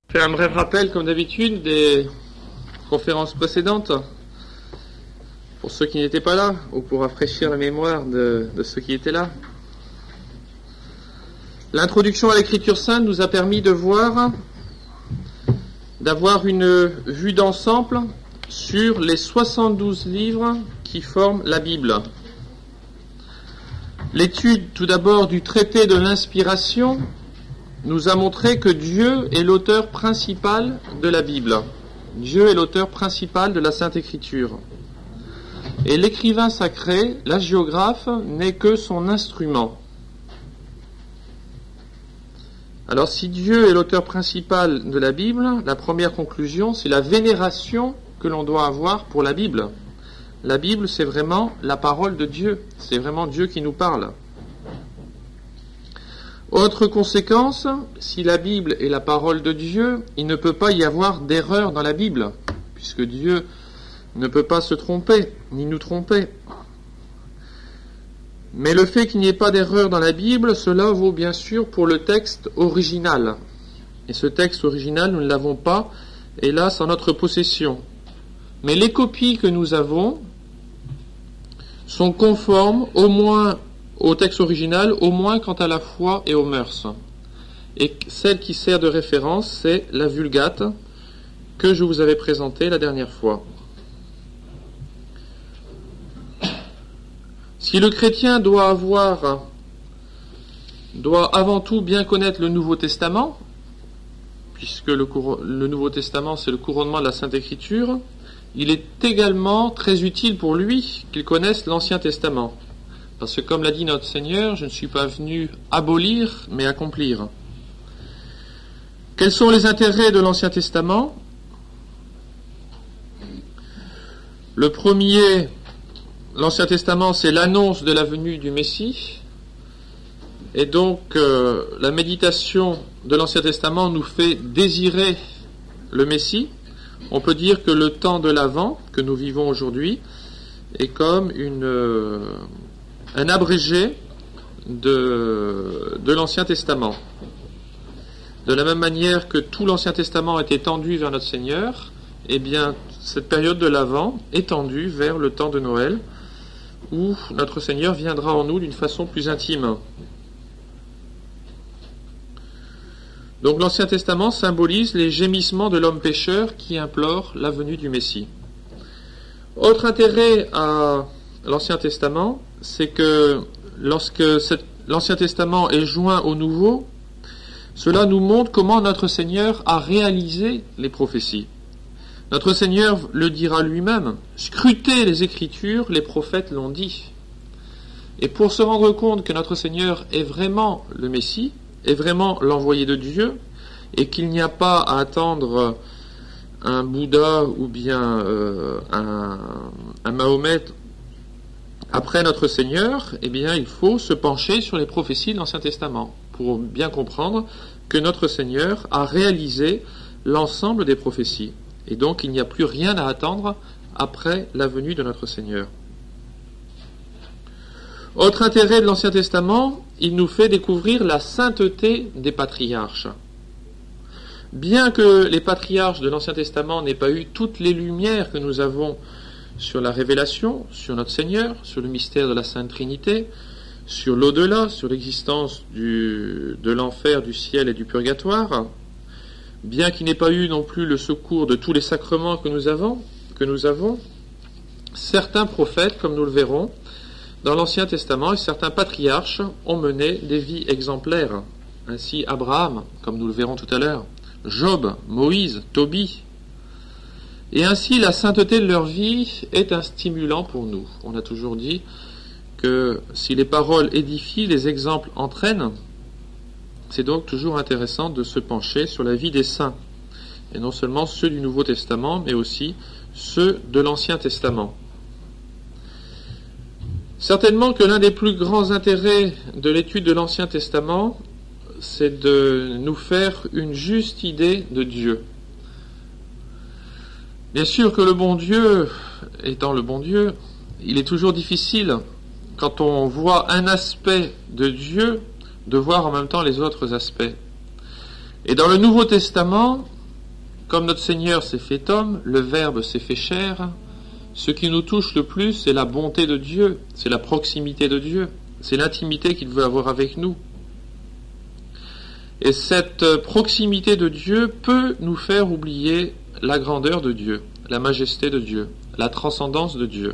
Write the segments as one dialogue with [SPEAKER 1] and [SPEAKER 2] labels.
[SPEAKER 1] Faire un bref rappel, comme d'habitude, des conférences précédentes, pour ceux qui n'étaient pas là, ou pour rafraîchir la mémoire de ceux qui étaient là. L'introduction à l'Écriture sainte nous a permis d'avoir une vue d'ensemble sur les 72 livres qui forment la Bible. L'étude, tout d'abord, du traité de l'inspiration nous a montré que Dieu est l'auteur principal de la Bible. Dieu est l'auteur principal de la Sainte Écriture. Et l'écrivain sacré, l'hagiographe, n'est que son instrument. Alors, si Dieu est l'auteur principal de la Bible, la première conclusion, c'est la vénération que l'on doit avoir pour la Bible. La Bible, c'est vraiment la parole de Dieu. C'est vraiment Dieu qui nous parle. Autre conséquence, si la Bible est la parole de Dieu, il ne peut pas y avoir d'erreur dans la Bible, puisque Dieu ne peut pas se tromper, ni nous tromper. Mais le fait qu'il n'y ait pas d'erreur dans la Bible, cela vaut bien sûr pour le texte original. Et ce texte original, nous ne l'avons pas, hélas, en notre possession. Mais les copies que nous avons sont conformes au moins au texte original, au moins quant à la foi et aux mœurs. Et celle qui sert de référence, c'est la Vulgate que je vous avais présentée la dernière fois. Si le chrétien doit avant tout bien connaître le Nouveau Testament, puisque le Nouveau Testament c'est le couronnement de la Sainte Écriture, il est également très utile pour lui qu'il connaisse l'Ancien Testament. Parce que comme l'a dit notre Seigneur, je ne suis pas venu abolir, mais accomplir. Quels sont les intérêts de l'Ancien Testament ? Le premier, l'Ancien Testament, c'est l'annonce de la venue du Messie. Et donc, la méditation de l'Ancien Testament nous fait désirer le Messie. On peut dire que le temps de l'Avent, que nous vivons aujourd'hui, est comme un abrégé de l'Ancien Testament. De la même manière que tout l'Ancien Testament est étendu vers notre Seigneur, eh bien, cette période de l'Avent est tendue vers le temps de Noël, où notre Seigneur viendra en nous d'une façon plus intime. Donc l'Ancien Testament symbolise les gémissements de l'homme pécheur qui implore la venue du Messie. Autre intérêt à l'Ancien Testament, c'est que lorsque l'Ancien Testament est joint au Nouveau, cela nous montre comment notre Seigneur a réalisé les prophéties. Notre Seigneur le dira lui-même, « Scrutez les Écritures, les prophètes l'ont dit ». Et pour se rendre compte que notre Seigneur est vraiment le Messie, est vraiment l'envoyé de Dieu, et qu'il n'y a pas à attendre un Bouddha ou bien un Mahomet après notre Seigneur, eh bien, il faut se pencher sur les prophéties de l'Ancien Testament pour bien comprendre que notre Seigneur a réalisé l'ensemble des prophéties. Et donc, il n'y a plus rien à attendre après la venue de notre Seigneur. Autre intérêt de l'Ancien Testament, il nous fait découvrir la sainteté des patriarches. Bien que les patriarches de l'Ancien Testament n'aient pas eu toutes les lumières que nous avons sur la révélation, sur notre Seigneur, sur le mystère de la Sainte Trinité, sur l'au-delà, sur l'existence de l'enfer, du ciel et du purgatoire, bien qu'il n'ait pas eu non plus le secours de tous les sacrements que nous avons, certains prophètes, comme nous le verrons, dans l'Ancien Testament, et certains patriarches ont mené des vies exemplaires. Ainsi Abraham, comme nous le verrons tout à l'heure, Job, Moïse, Tobie. Et ainsi, la sainteté de leur vie est un stimulant pour nous. On a toujours dit que si les paroles édifient, les exemples entraînent. C'est donc toujours intéressant de se pencher sur la vie des saints. Et non seulement ceux du Nouveau Testament, mais aussi ceux de l'Ancien Testament. Certainement que l'un des plus grands intérêts de l'étude de l'Ancien Testament, c'est de nous faire une juste idée de Dieu. Bien sûr que le bon Dieu, étant le bon Dieu, il est toujours difficile, quand on voit un aspect de Dieu, de voir en même temps les autres aspects. Et dans le Nouveau Testament, comme notre Seigneur s'est fait homme, le Verbe s'est fait chair, ce qui nous touche le plus, c'est la bonté de Dieu, c'est la proximité de Dieu, c'est l'intimité qu'il veut avoir avec nous. Et cette proximité de Dieu peut nous faire oublier la grandeur de Dieu, la majesté de Dieu, la transcendance de Dieu.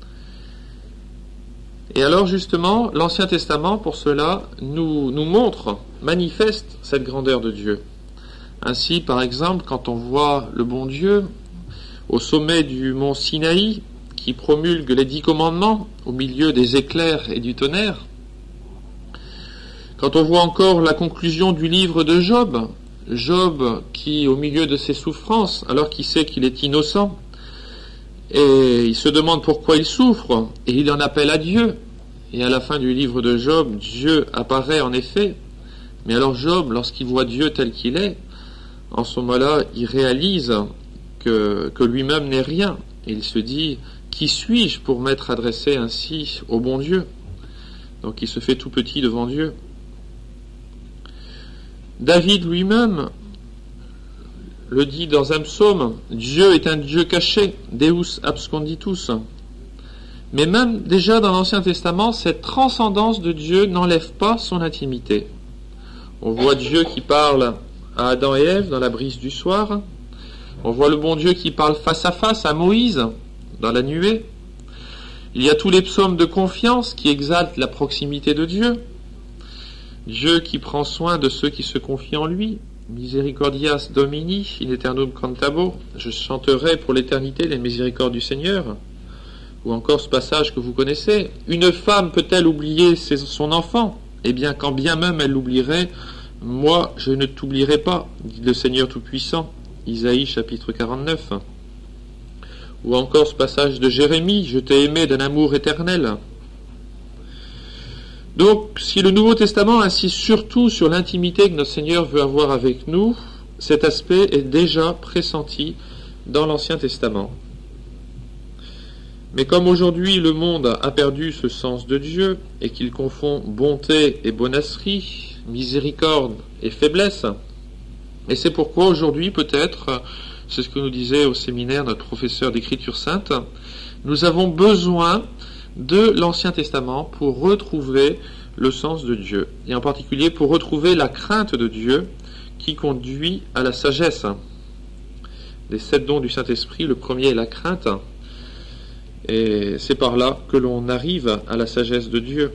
[SPEAKER 1] Et alors justement, l'Ancien Testament, pour cela, nous montre, manifeste cette grandeur de Dieu. Ainsi, par exemple, quand on voit le bon Dieu au sommet du mont Sinaï, qui promulgue les 10 commandements au milieu des éclairs et du tonnerre, quand on voit encore la conclusion du livre de Job, Job qui, au milieu de ses souffrances, alors qu'il sait qu'il est innocent, et il se demande pourquoi il souffre, et il en appelle à Dieu, et à la fin du livre de Job, Dieu apparaît en effet, mais alors Job, lorsqu'il voit Dieu tel qu'il est, en ce moment-là, il réalise que lui-même n'est rien, et il se dit, qui suis-je pour m'être adressé ainsi au bon Dieu? Donc il se fait tout petit devant Dieu. David lui-même le dit dans un psaume, Dieu est un Dieu caché, Deus absconditus. Mais même déjà dans l'Ancien Testament, cette transcendance de Dieu n'enlève pas son intimité. On voit Dieu qui parle à Adam et Ève dans la brise du soir. On voit le bon Dieu qui parle face à face à Moïse dans la nuée. Il y a tous les psaumes de confiance qui exaltent la proximité de Dieu. Dieu qui prend soin de ceux qui se confient en lui. Misericordias Domini, in aeternum cantabo. Je chanterai pour l'éternité les miséricordes du Seigneur. Ou encore ce passage que vous connaissez. Une femme peut-elle oublier son enfant? Eh bien, quand bien même elle l'oublierait, moi je ne t'oublierai pas, dit le Seigneur Tout-Puissant. Isaïe chapitre 49. Ou encore ce passage de Jérémie, je t'ai aimé d'un amour éternel. Donc, si le Nouveau Testament insiste surtout sur l'intimité que notre Seigneur veut avoir avec nous, cet aspect est déjà pressenti dans l'Ancien Testament. Mais comme aujourd'hui le monde a perdu ce sens de Dieu et qu'il confond bonté et bonasserie, miséricorde et faiblesse, et c'est pourquoi aujourd'hui peut-être, c'est ce que nous disait au séminaire notre professeur d'Écriture sainte, nous avons besoin de l'Ancien Testament pour retrouver le sens de Dieu, et en particulier pour retrouver la crainte de Dieu qui conduit à la sagesse. Des 7 dons du Saint-Esprit, le premier est la crainte, et c'est par là que l'on arrive à la sagesse de Dieu.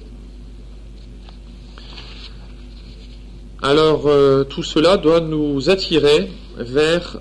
[SPEAKER 1] Alors, tout cela doit nous attirer vers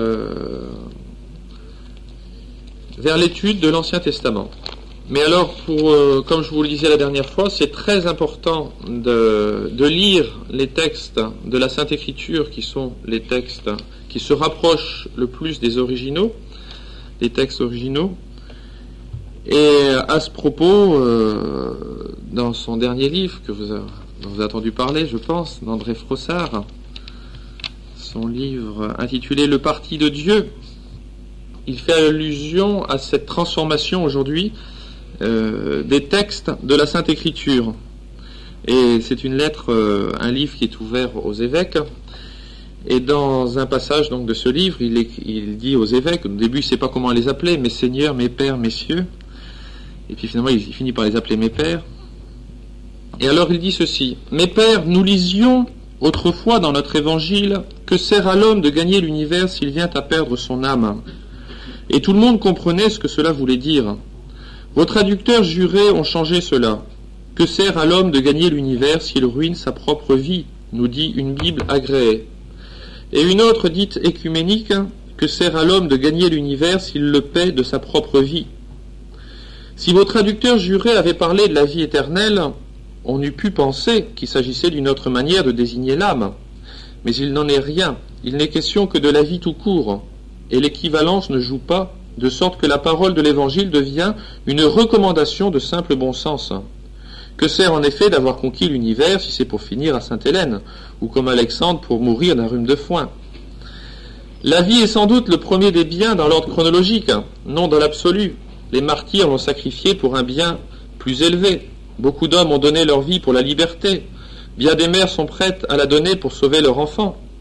[SPEAKER 1] l'étude de l'Ancien Testament. Mais alors, comme je vous le disais la dernière fois, c'est très important de lire les textes de la Sainte Écriture qui sont les textes qui se rapprochent le plus des originaux, des textes originaux. Et à ce propos, dans son dernier livre dont vous avez entendu parler, je pense, d'André Frossard, son livre intitulé Le Parti de Dieu, il fait allusion à cette transformation aujourd'hui des textes de la Sainte Écriture. Et c'est une lettre, un livre qui est ouvert aux évêques. Et dans un passage donc de ce livre, il dit aux évêques, au début il ne sait pas comment les appeler, mes seigneurs, mes pères, messieurs. Et puis finalement il finit par les appeler mes pères. Et alors il dit ceci, mes pères, nous lisions autrefois dans notre évangile, que sert à l'homme de gagner l'univers s'il vient à perdre son âme? Et tout le monde comprenait ce que cela voulait dire. Vos traducteurs jurés ont changé cela. Que sert à l'homme de gagner l'univers s'il ruine sa propre vie, nous dit une Bible agréée. Et une autre dite écuménique, que sert à l'homme de gagner l'univers s'il le paie de sa propre vie. Si vos traducteurs jurés avaient parlé de la vie éternelle, on eût pu penser qu'il s'agissait d'une autre manière de désigner l'âme. Mais il n'en est rien, il n'est question que de la vie tout court, et l'équivalence ne joue pas, de sorte que la parole de l'Évangile devient une recommandation de simple bon sens. Que sert en effet d'avoir conquis l'univers si c'est pour finir à Sainte-Hélène, ou comme Alexandre pour mourir d'un rhume de foin? La vie est sans doute le premier des biens dans l'ordre chronologique, non dans l'absolu. Les martyrs l'ont sacrifié pour un bien plus élevé. Beaucoup d'hommes ont donné leur vie pour la liberté. Bien des mères sont prêtes à la donner pour sauver leur enfant.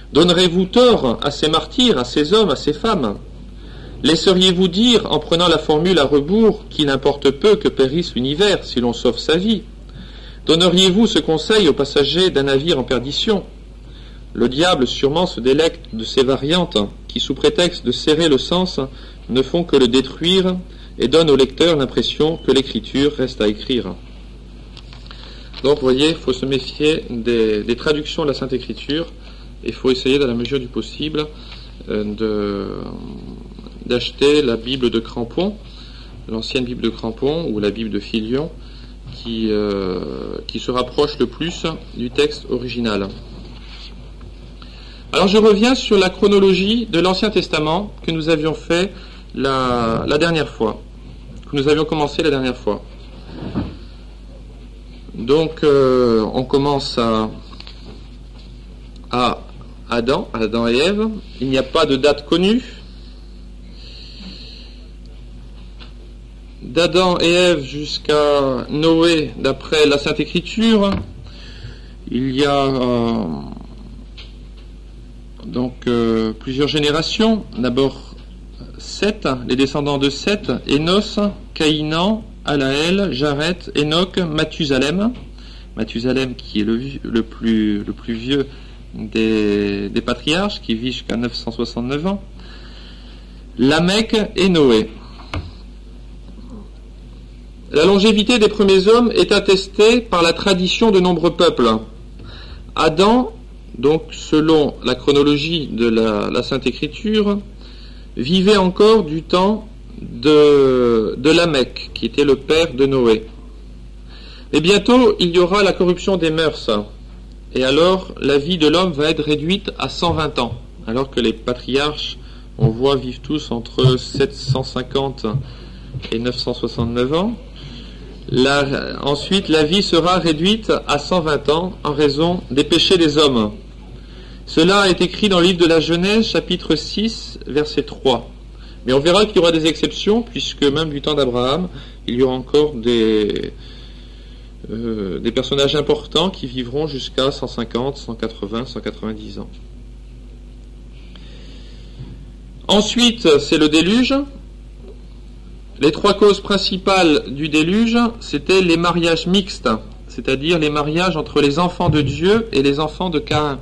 [SPEAKER 1] Donnerez-vous tort à ces martyrs, à ces hommes, à ces femmes? Laisseriez-vous dire, en prenant la formule à rebours, qu'il importe peu que périsse l'univers si l'on sauve sa vie? Donneriez-vous ce conseil aux passagers d'un navire en perdition? Le diable sûrement se délecte de ces variantes qui, sous prétexte de serrer le sens, ne font que le détruire et donnent au lecteur l'impression que l'écriture reste à écrire. Donc, vous voyez, il faut se méfier des traductions de la Sainte Écriture. Il faut essayer, dans la mesure du possible, d'acheter la Bible de Crampon, l'ancienne Bible de Crampon ou la Bible de Filion, qui se rapproche le plus du texte original. Alors je reviens sur la chronologie de l'Ancien Testament que nous avions fait la dernière fois, que nous avions commencé la dernière fois. Donc on commence à Adam et Ève. Il n'y a pas de date connue. D'Adam et Ève jusqu'à Noé, d'après la Sainte Écriture, il y a plusieurs générations. D'abord Seth, les descendants de Seth, Énos, Caïnan, Alaël, Jaret, Enoch, Mathusalem qui est le plus vieux des patriarches, qui vit jusqu'à 969 ans, Lamech et Noé. La longévité des premiers hommes est attestée par la tradition de nombreux peuples. Adam, donc selon la chronologie de la Sainte Écriture, vivait encore du temps de Lamech, qui était le père de Noé. Et bientôt, il y aura la corruption des mœurs. Et alors, la vie de l'homme va être réduite à 120 ans, alors que les patriarches, on voit, vivent tous entre 750 et 969 ans. Ensuite, la vie sera réduite à 120 ans en raison des péchés des hommes. Cela est écrit dans le livre de la Genèse, chapitre 6, verset 3. Mais on verra qu'il y aura des exceptions, puisque même du temps d'Abraham, il y aura encore des personnages importants qui vivront jusqu'à 150, 180, 190 ans. Ensuite, c'est le déluge. Les trois causes principales du déluge, c'était les mariages mixtes, c'est-à-dire les mariages entre les enfants de Dieu et les enfants de Caïn.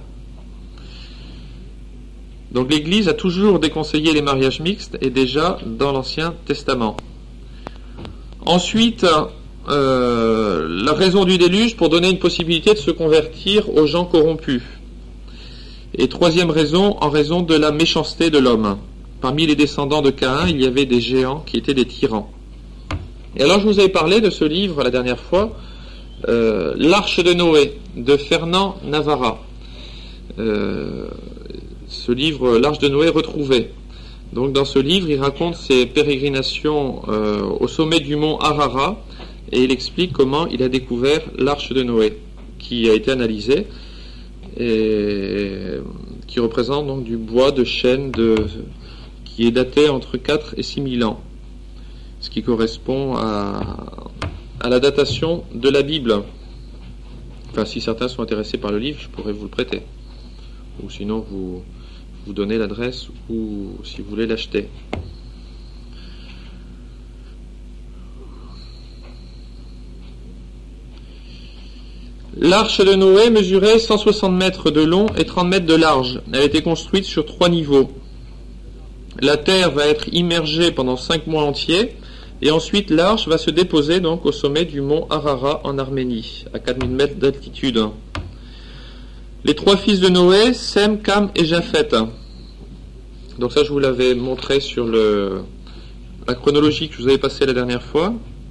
[SPEAKER 1] Donc l'Église a toujours déconseillé les mariages mixtes, et déjà dans l'Ancien Testament. Ensuite, la raison du déluge, pour donner une possibilité de se convertir aux gens corrompus. Et troisième raison, en raison de la méchanceté de l'homme. Parmi les descendants de Caïn, il y avait des géants qui étaient des tyrans. Et alors je vous avais parlé de ce livre la dernière fois, L'Arche de Noé, de Fernand Navarra. Ce livre, L'Arche de Noé retrouvé. Donc dans ce livre, il raconte ses pérégrinations au sommet du mont Ararat, et il explique comment il a découvert l'Arche de Noé, qui a été analysée, et qui représente donc du bois de chêne qui est daté entre 4 et 6 000 ans, ce qui correspond à la datation de la Bible. Enfin, si certains sont intéressés par le livre, je pourrais vous le prêter. Ou sinon, vous donnez l'adresse, ou si vous voulez l'acheter. L'arche de Noé mesurait 160 mètres de long et 30 mètres de large. Elle a été construite sur 3 niveaux. La terre va être immergée pendant 5 mois entiers, et ensuite l'arche va se déposer donc au sommet du mont Ararat en Arménie, à 4000 mètres d'altitude. Les 3 fils de Noé, Sem, Cam et Japheth. Donc ça, je vous l'avais montré sur la chronologie que je vous avais passée la dernière fois.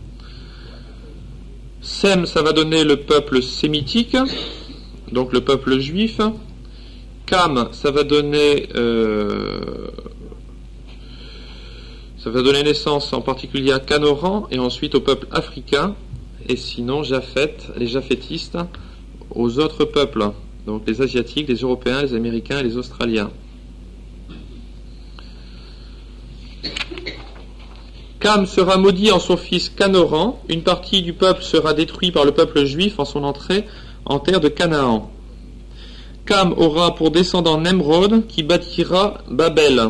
[SPEAKER 1] Sem, ça va donner le peuple sémitique, donc le peuple juif. Cam, ça va donner naissance en particulier à Canoran et ensuite au peuple africain, et sinon Japheth, les japhétistes, aux autres peuples, donc les asiatiques, les européens, les américains et les australiens. Cam sera maudit en son fils Canoran, une partie du peuple sera détruite par le peuple juif en son entrée en terre de Canaan. Cam aura pour descendant Nemrod qui bâtira Babel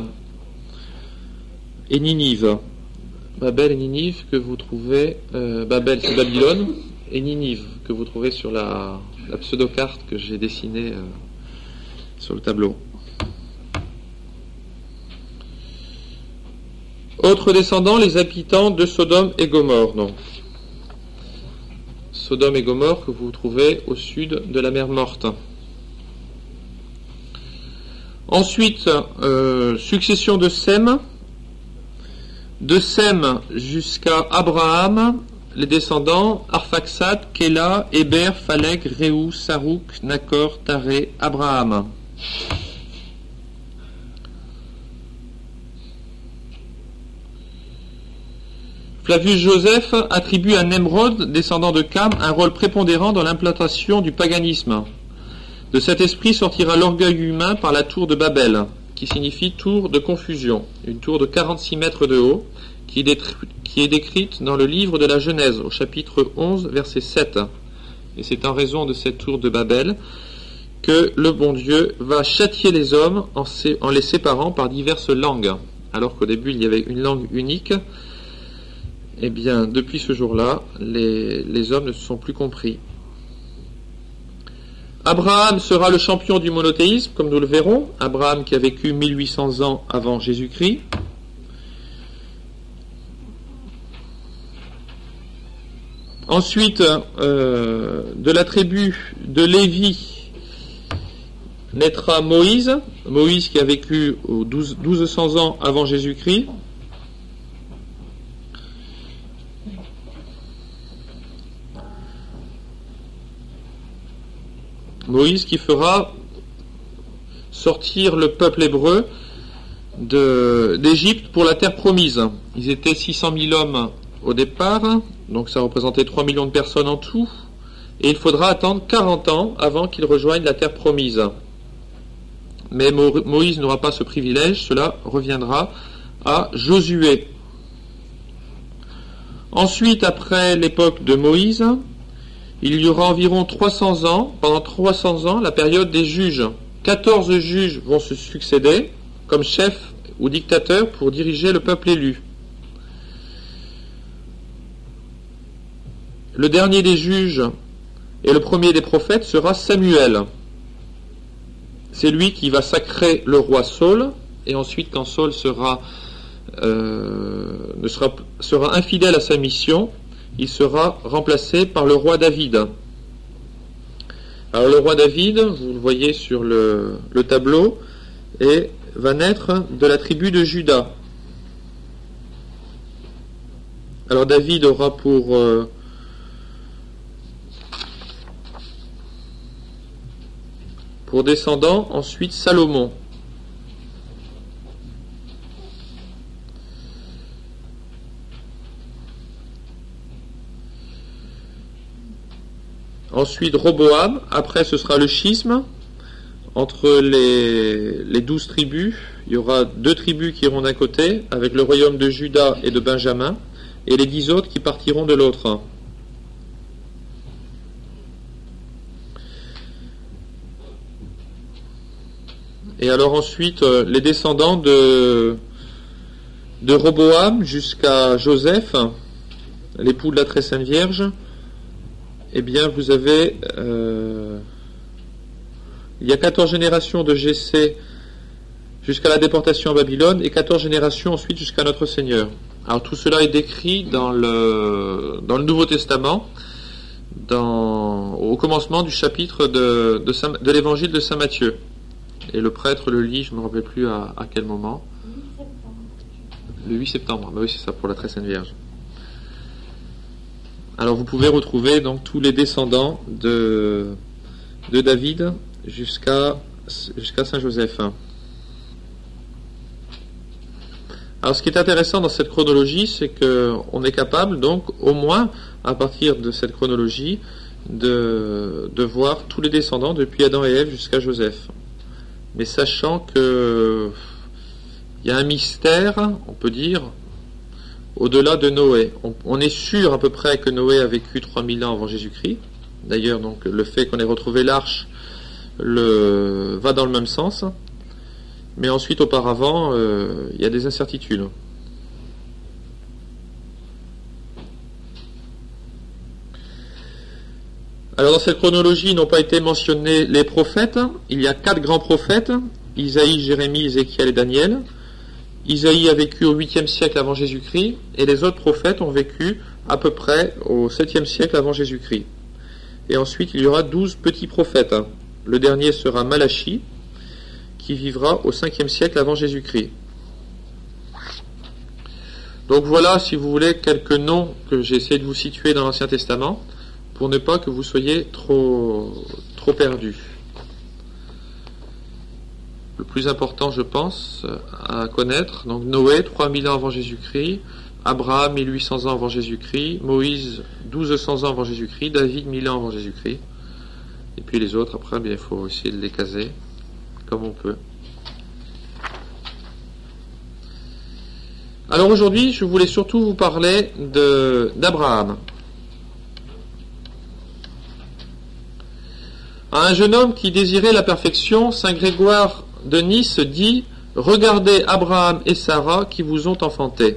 [SPEAKER 1] et Ninive. Babel et Ninive que vous trouvez, Babel c'est Babylone, et Ninive que vous trouvez sur la pseudo-carte que j'ai dessinée sur le tableau. Autres descendants, les habitants de Sodome et Gomorrhe. Donc. Sodome et Gomorrhe que vous trouvez au sud de la mer Morte. Ensuite, succession de Sem. De Sem jusqu'à Abraham, les descendants, Arphaxad, Kéla, Héber, Phaleg, Réou, Sarouk, Nakor, Taré, Abraham. Flavius Joseph attribue à Nemrod, descendant de Cam, un rôle prépondérant dans l'implantation du paganisme. De cet esprit sortira l'orgueil humain par la tour de Babel, qui signifie tour de confusion, une tour de 46 mètres de haut, qui est décrite dans le livre de la Genèse, au chapitre 11, verset 7. Et c'est en raison de cette tour de Babel que le bon Dieu va châtier les hommes en les séparant par diverses langues. Alors qu'au début il y avait une langue unique, eh bien depuis ce jour-là, les hommes ne se sont plus compris. Abraham sera le champion du monothéisme, comme nous le verrons. Abraham qui a vécu 1800 ans avant Jésus-Christ. Ensuite, de la tribu de Lévi naîtra Moïse. Moïse qui a vécu 1200 ans avant Jésus-Christ. Moïse qui fera sortir le peuple hébreu d'Égypte pour la terre promise. Ils étaient 600 000 hommes au départ, donc ça représentait 3 millions de personnes en tout, et il faudra attendre 40 ans avant qu'ils rejoignent la terre promise. Mais Moïse n'aura pas ce privilège, cela reviendra à Josué. Ensuite, après l'époque de Moïse, il y aura environ 300 ans, pendant 300 ans, la période des juges. 14 juges vont se succéder comme chefs ou dictateurs pour diriger le peuple élu. Le dernier des juges et le premier des prophètes sera Samuel. C'est lui qui va sacrer le roi Saul, et ensuite quand Saul sera infidèle à sa mission, il sera remplacé par le roi David. Alors le roi David, vous le voyez sur le tableau, et va naître de la tribu de Juda. Alors David aura pour descendant ensuite Salomon. Ensuite Roboam, après ce sera le schisme entre les 12 tribus. Il y aura 2 tribus qui iront d'un côté avec le royaume de Juda et de Benjamin, et les 10 autres qui partiront de l'autre. Et alors ensuite les descendants de Roboam jusqu'à Joseph, l'époux de la très sainte Vierge. Eh bien, vous avez, il y a 14 générations de Jessé jusqu'à la déportation à Babylone, et 14 générations ensuite jusqu'à notre Seigneur. Alors tout cela est décrit dans le Nouveau Testament, au commencement du chapitre de l'évangile de Saint Matthieu. Et le prêtre le lit, je ne me rappelle plus à quel moment. Le 8 septembre, bah oui c'est ça, pour la très sainte Vierge. Alors vous pouvez retrouver donc tous les descendants de David jusqu'à Saint Joseph. Alors ce qui est intéressant dans cette chronologie, c'est qu'on est capable donc au moins à partir de cette chronologie de voir tous les descendants depuis Adam et Ève jusqu'à Joseph. Mais sachant que il y a un mystère, on peut dire, au-delà de Noé. On est sûr à peu près que Noé a vécu 3000 ans avant Jésus-Christ. D'ailleurs, donc, le fait qu'on ait retrouvé l'arche va dans le même sens, mais ensuite auparavant il y a des incertitudes. Alors dans cette chronologie n'ont pas été mentionnés les prophètes. Il y a 4 grands prophètes: Isaïe, Jérémie, Ézéchiel et Daniel. Isaïe a vécu au 8e siècle avant Jésus-Christ, et les autres prophètes ont vécu à peu près au 7e siècle avant Jésus-Christ. Et ensuite il y aura 12 petits prophètes. Le dernier sera Malachi, qui vivra au 5e siècle avant Jésus-Christ. Donc voilà, si vous voulez, quelques noms que j'ai essayé de vous situer dans l'Ancien Testament, pour ne pas que vous soyez trop perdus. Le plus important, je pense, à connaître, donc Noé, 3000 ans avant Jésus-Christ, Abraham, 1800 ans avant Jésus-Christ, Moïse, 1200 ans avant Jésus-Christ, David, 1000 ans avant Jésus-Christ, et puis les autres, après, bien, il faut essayer de les caser, comme on peut. Alors aujourd'hui, je voulais surtout vous parler d'Abraham. À un jeune homme qui désirait la perfection, saint Grégoire de Nice dit: regardez Abraham et Sarah qui vous ont enfanté.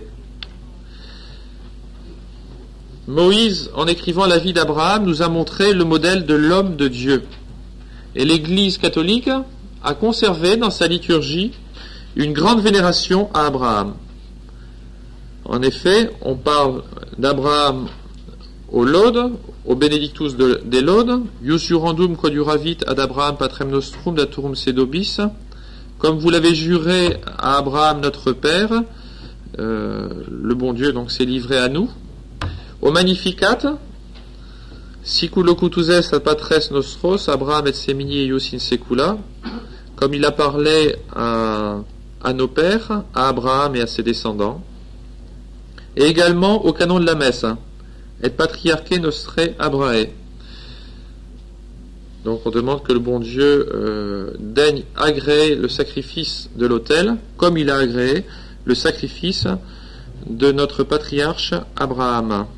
[SPEAKER 1] Moïse, en écrivant la vie d'Abraham, nous a montré le modèle de l'homme de Dieu. Et l'Église catholique a conservé dans sa liturgie une grande vénération à Abraham. En effet, on parle d'Abraham au Laudes, au Benedictus des Laudes, Ius jurandum quaduravit ad Abraham patrem nostrum daturum sedobis, comme vous l'avez juré à Abraham notre Père, le bon Dieu donc s'est livré à nous. Au Magnificat, sicut locutus est ad patres nostros, Abraham et semini eius in secula, comme il a parlé à nos pères, à Abraham et à ses descendants. Et également au canon de la messe, et patriarche nostre Abrae. Donc on demande que le bon Dieu daigne agréer le sacrifice de l'autel, comme il a agréé le sacrifice de notre patriarche Abraham.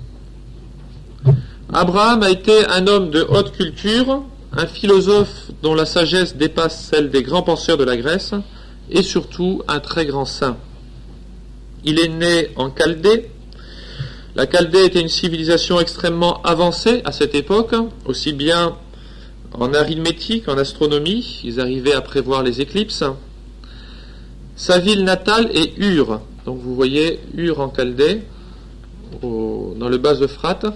[SPEAKER 1] Abraham a été un homme de haute culture, un philosophe dont la sagesse dépasse celle des grands penseurs de la Grèce, et surtout un très grand saint. Il est né en Chaldée. La Chaldée était une civilisation extrêmement avancée à cette époque, aussi bien en arithmétique, en astronomie, ils arrivaient à prévoir les éclipses. Sa ville natale est Ur, donc vous voyez Ur en Chaldée, dans le bas Euphrate.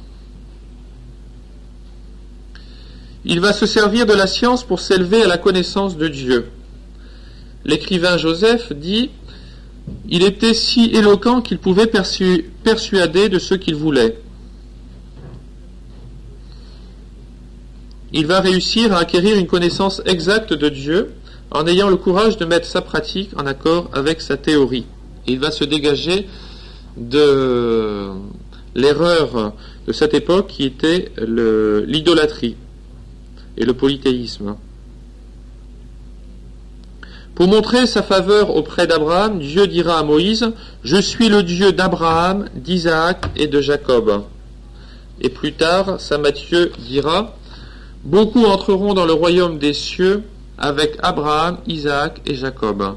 [SPEAKER 1] Il va se servir de la science pour s'élever à la connaissance de Dieu. L'écrivain Joseph dit: il était si éloquent qu'il pouvait persuader de ce qu'il voulait. Il va réussir à acquérir une connaissance exacte de Dieu en ayant le courage de mettre sa pratique en accord avec sa théorie. Il va se dégager de l'erreur de cette époque qui était l'idolâtrie et le polythéisme. Pour montrer sa faveur auprès d'Abraham, Dieu dira à Moïse: je suis le Dieu d'Abraham, d'Isaac et de Jacob. Et plus tard, saint Matthieu dira: beaucoup entreront dans le royaume des cieux avec Abraham, Isaac et Jacob.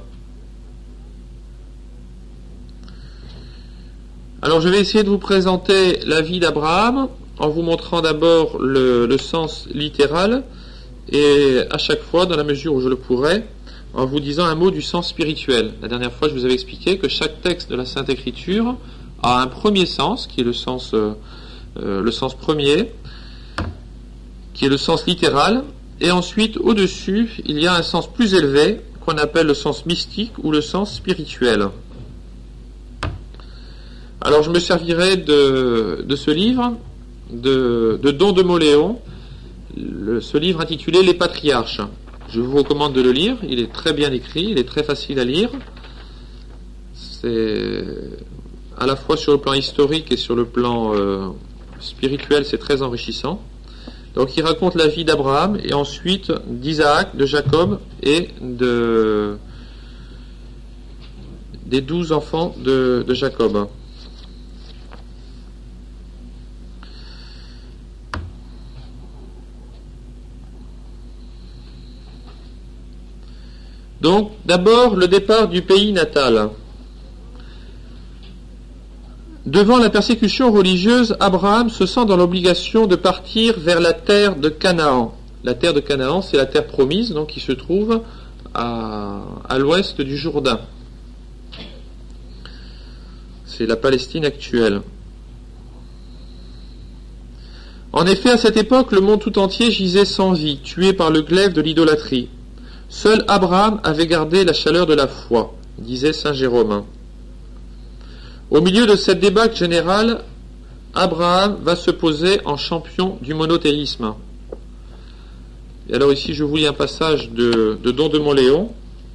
[SPEAKER 1] Alors je vais essayer de vous présenter la vie d'Abraham en vous montrant d'abord le sens littéral et à chaque fois, dans la mesure où je le pourrai, en vous disant un mot du sens spirituel. La dernière fois, je vous avais expliqué que chaque texte de la Sainte Écriture a un premier sens, qui est le sens premier, qui est le sens littéral, et ensuite, au-dessus, il y a un sens plus élevé, qu'on appelle le sens mystique ou le sens spirituel. Alors, je me servirai de ce livre, de Don de Mauléon, ce livre intitulé Les Patriarches. Je vous recommande de le lire, il est très bien écrit, il est très facile à lire. C'est à la fois sur le plan historique et sur le plan spirituel, c'est très enrichissant. Donc il raconte la vie d'Abraham et ensuite d'Isaac, de Jacob et des 12 enfants de Jacob. Donc, d'abord, le départ du pays natal. Devant la persécution religieuse, Abraham se sent dans l'obligation de partir vers la terre de Canaan. La terre de Canaan, c'est la terre promise, donc qui se trouve à l'ouest du Jourdain. C'est la Palestine actuelle. En effet, à cette époque, le monde tout entier gisait sans vie, tué par le glaive de l'idolâtrie. Seul Abraham avait gardé la chaleur de la foi, disait saint Jérôme. Au milieu de cette débâcle générale, Abraham va se poser en champion du monothéisme. Et alors ici, je vous lis un passage de Don de Montléon.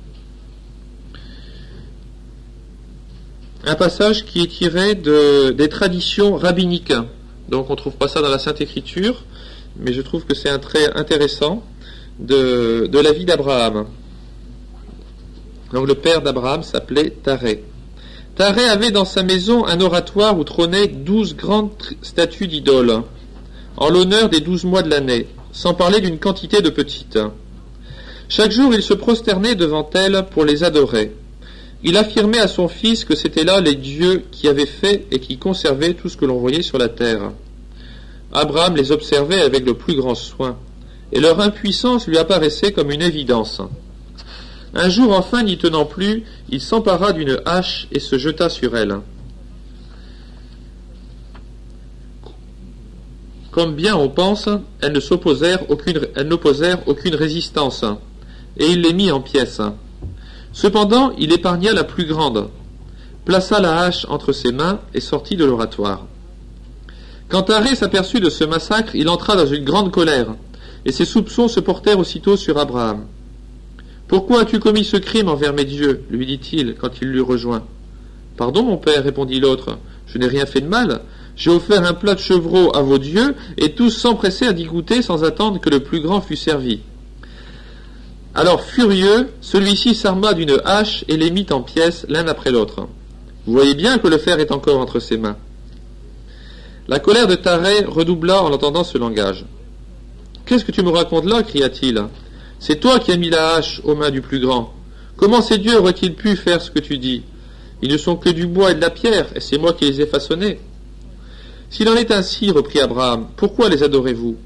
[SPEAKER 1] Un passage qui est tiré des traditions rabbiniques. Donc on ne trouve pas ça dans la Sainte Écriture, mais je trouve que c'est un trait intéressant de la vie d'Abraham. Donc le père d'Abraham s'appelait Taré. Taré avait dans sa maison un oratoire où trônaient 12 grandes statues d'idoles, en l'honneur des 12 mois de l'année, sans parler d'une quantité de petites. Chaque jour, il se prosternait devant elles pour les adorer. Il affirmait à son fils que c'étaient là les dieux qui avaient fait et qui conservaient tout ce que l'on voyait sur la terre. Abraham les observait avec le plus grand soin, et leur impuissance lui apparaissait comme une évidence. Un jour, enfin, n'y tenant plus, il s'empara d'une hache et se jeta sur elle. Comme bien on pense, elles n'opposèrent aucune résistance, et il les mit en pièces. Cependant, il épargna la plus grande, plaça la hache entre ses mains et sortit de l'oratoire. Quand Taré s'aperçut de ce massacre, il entra dans une grande colère, et ses soupçons se portèrent aussitôt sur Abraham. « Pourquoi as-tu commis ce crime envers mes dieux ?» lui dit-il quand il l'eut rejoint. « Pardon, mon père, répondit l'autre, je n'ai rien fait de mal. J'ai offert un plat de chevreau à vos dieux, et tous s'empressaient à d'y goûter sans attendre que le plus grand fût servi. » Alors, furieux, celui-ci s'arma d'une hache et les mit en pièces l'un après l'autre. Vous voyez bien que le fer est encore entre ses mains. La colère de Taré redoubla en entendant ce langage. « Qu'est-ce que tu me racontes là ?» cria-t-il. « C'est toi qui as mis la hache aux mains du plus grand. Comment ces dieux auraient-ils pu faire ce que tu dis? Ils ne sont que du bois et de la pierre, et c'est moi qui les ai façonnés. » « S'il en est ainsi, reprit Abraham, pourquoi les adorez-vous?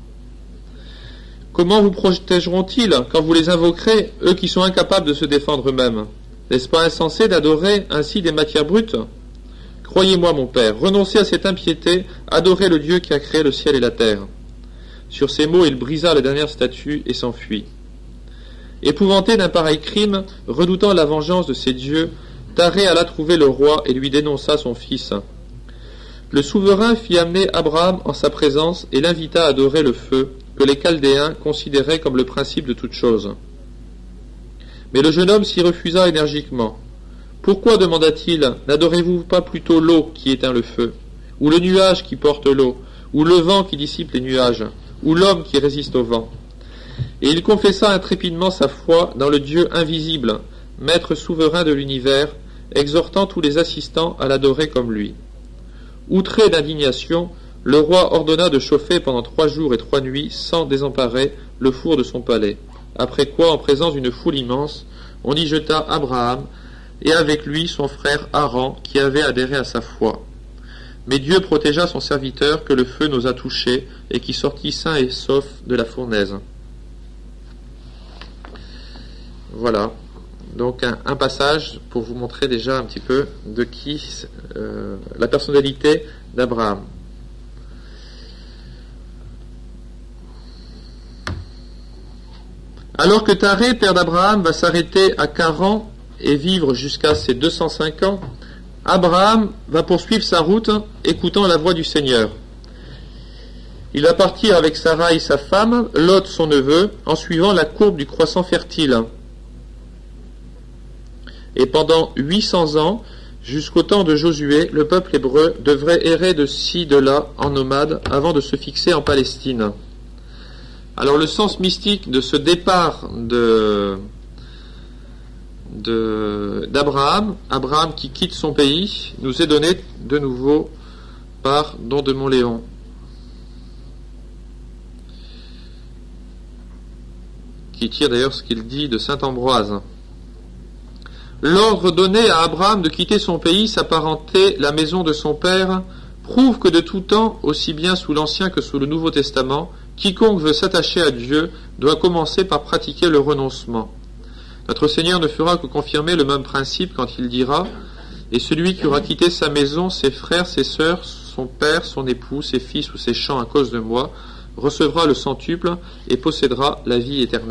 [SPEAKER 1] Comment vous protégeront-ils quand vous les invoquerez, eux qui sont incapables de se défendre eux-mêmes? N'est-ce pas insensé d'adorer ainsi des matières brutes? Croyez-moi, mon père, renoncez à cette impiété, adorez le Dieu qui a créé le ciel et la terre. » Sur ces mots, il brisa la dernière statue et s'enfuit. Épouvanté d'un pareil crime, redoutant la vengeance de ses dieux, Taré alla trouver le roi et lui dénonça son fils. Le souverain fit amener Abraham en sa présence et l'invita à adorer le feu, que les Chaldéens considéraient comme le principe de toute chose. Mais le jeune homme s'y refusa énergiquement. « Pourquoi, demanda-t-il, n'adorez-vous pas plutôt l'eau qui éteint le feu, ou le nuage qui porte l'eau, ou le vent qui dissipe les nuages, ou l'homme qui résiste au vent ?» Et il confessa intrépidement sa foi dans le Dieu invisible, maître souverain de l'univers, exhortant tous les assistants à l'adorer comme lui. Outré d'indignation, le roi ordonna de chauffer pendant 3 jours et 3 nuits, sans désemparer, le four de son palais. Après quoi, en présence d'une foule immense, on y jeta Abraham, et avec lui son frère Haran, qui avait adhéré à sa foi. Mais Dieu protégea son serviteur que le feu n'osa toucher, et qui sortit sain et sauf de la fournaise. Voilà. Donc un passage pour vous montrer déjà un petit peu de qui la personnalité d'Abraham. Alors que Taré, père d'Abraham, va s'arrêter à Charan et vivre jusqu'à ses 205 ans, Abraham va poursuivre sa route écoutant la voix du Seigneur. Il va partir avec Sarai, sa femme, Lot, son neveu, en suivant la courbe du croissant fertile. Et pendant 800 ans, jusqu'au temps de Josué, le peuple hébreu devrait errer de ci, de là, en nomade, avant de se fixer en Palestine. Alors le sens mystique de ce départ d'Abraham, Abraham qui quitte son pays, nous est donné de nouveau par Don de Montléon. Qui tire d'ailleurs ce qu'il dit de saint Ambroise. L'ordre donné à Abraham de quitter son pays, sa parenté, la maison de son père, prouve que de tout temps, aussi bien sous l'Ancien que sous le Nouveau Testament, quiconque veut s'attacher à Dieu doit commencer par pratiquer le renoncement. Notre Seigneur ne fera que confirmer le même principe quand il dira « Et celui qui aura quitté sa maison, ses frères, ses sœurs, son père, son époux, ses fils ou ses champs à cause de moi, recevra le centuple et possédera la vie éternelle. »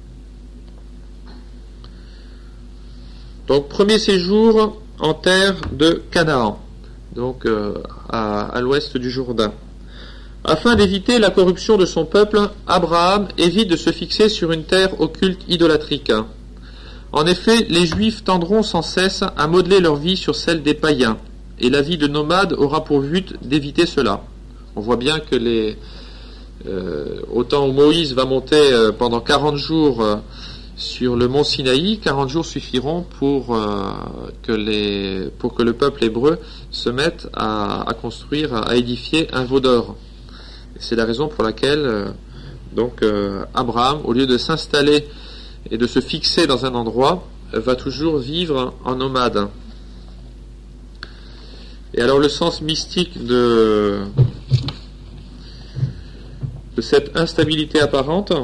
[SPEAKER 1] Donc, premier séjour en terre de Canaan, donc à l'ouest du Jourdain. Afin d'éviter la corruption de son peuple, Abraham évite de se fixer sur une terre occulte idolâtrique. En effet, les Juifs tendront sans cesse à modeler leur vie sur celle des païens, et la vie de nomade aura pour but d'éviter cela. On voit bien que au temps où Moïse va monter pendant 40 jours sur le mont Sinaï, 40 jours suffiront pour que le peuple hébreu se mette à construire, à édifier un veau d'or. C'est la raison pour laquelle Abraham, au lieu de s'installer et de se fixer dans un endroit, va toujours vivre en nomade. Et alors le sens mystique de cette instabilité apparente,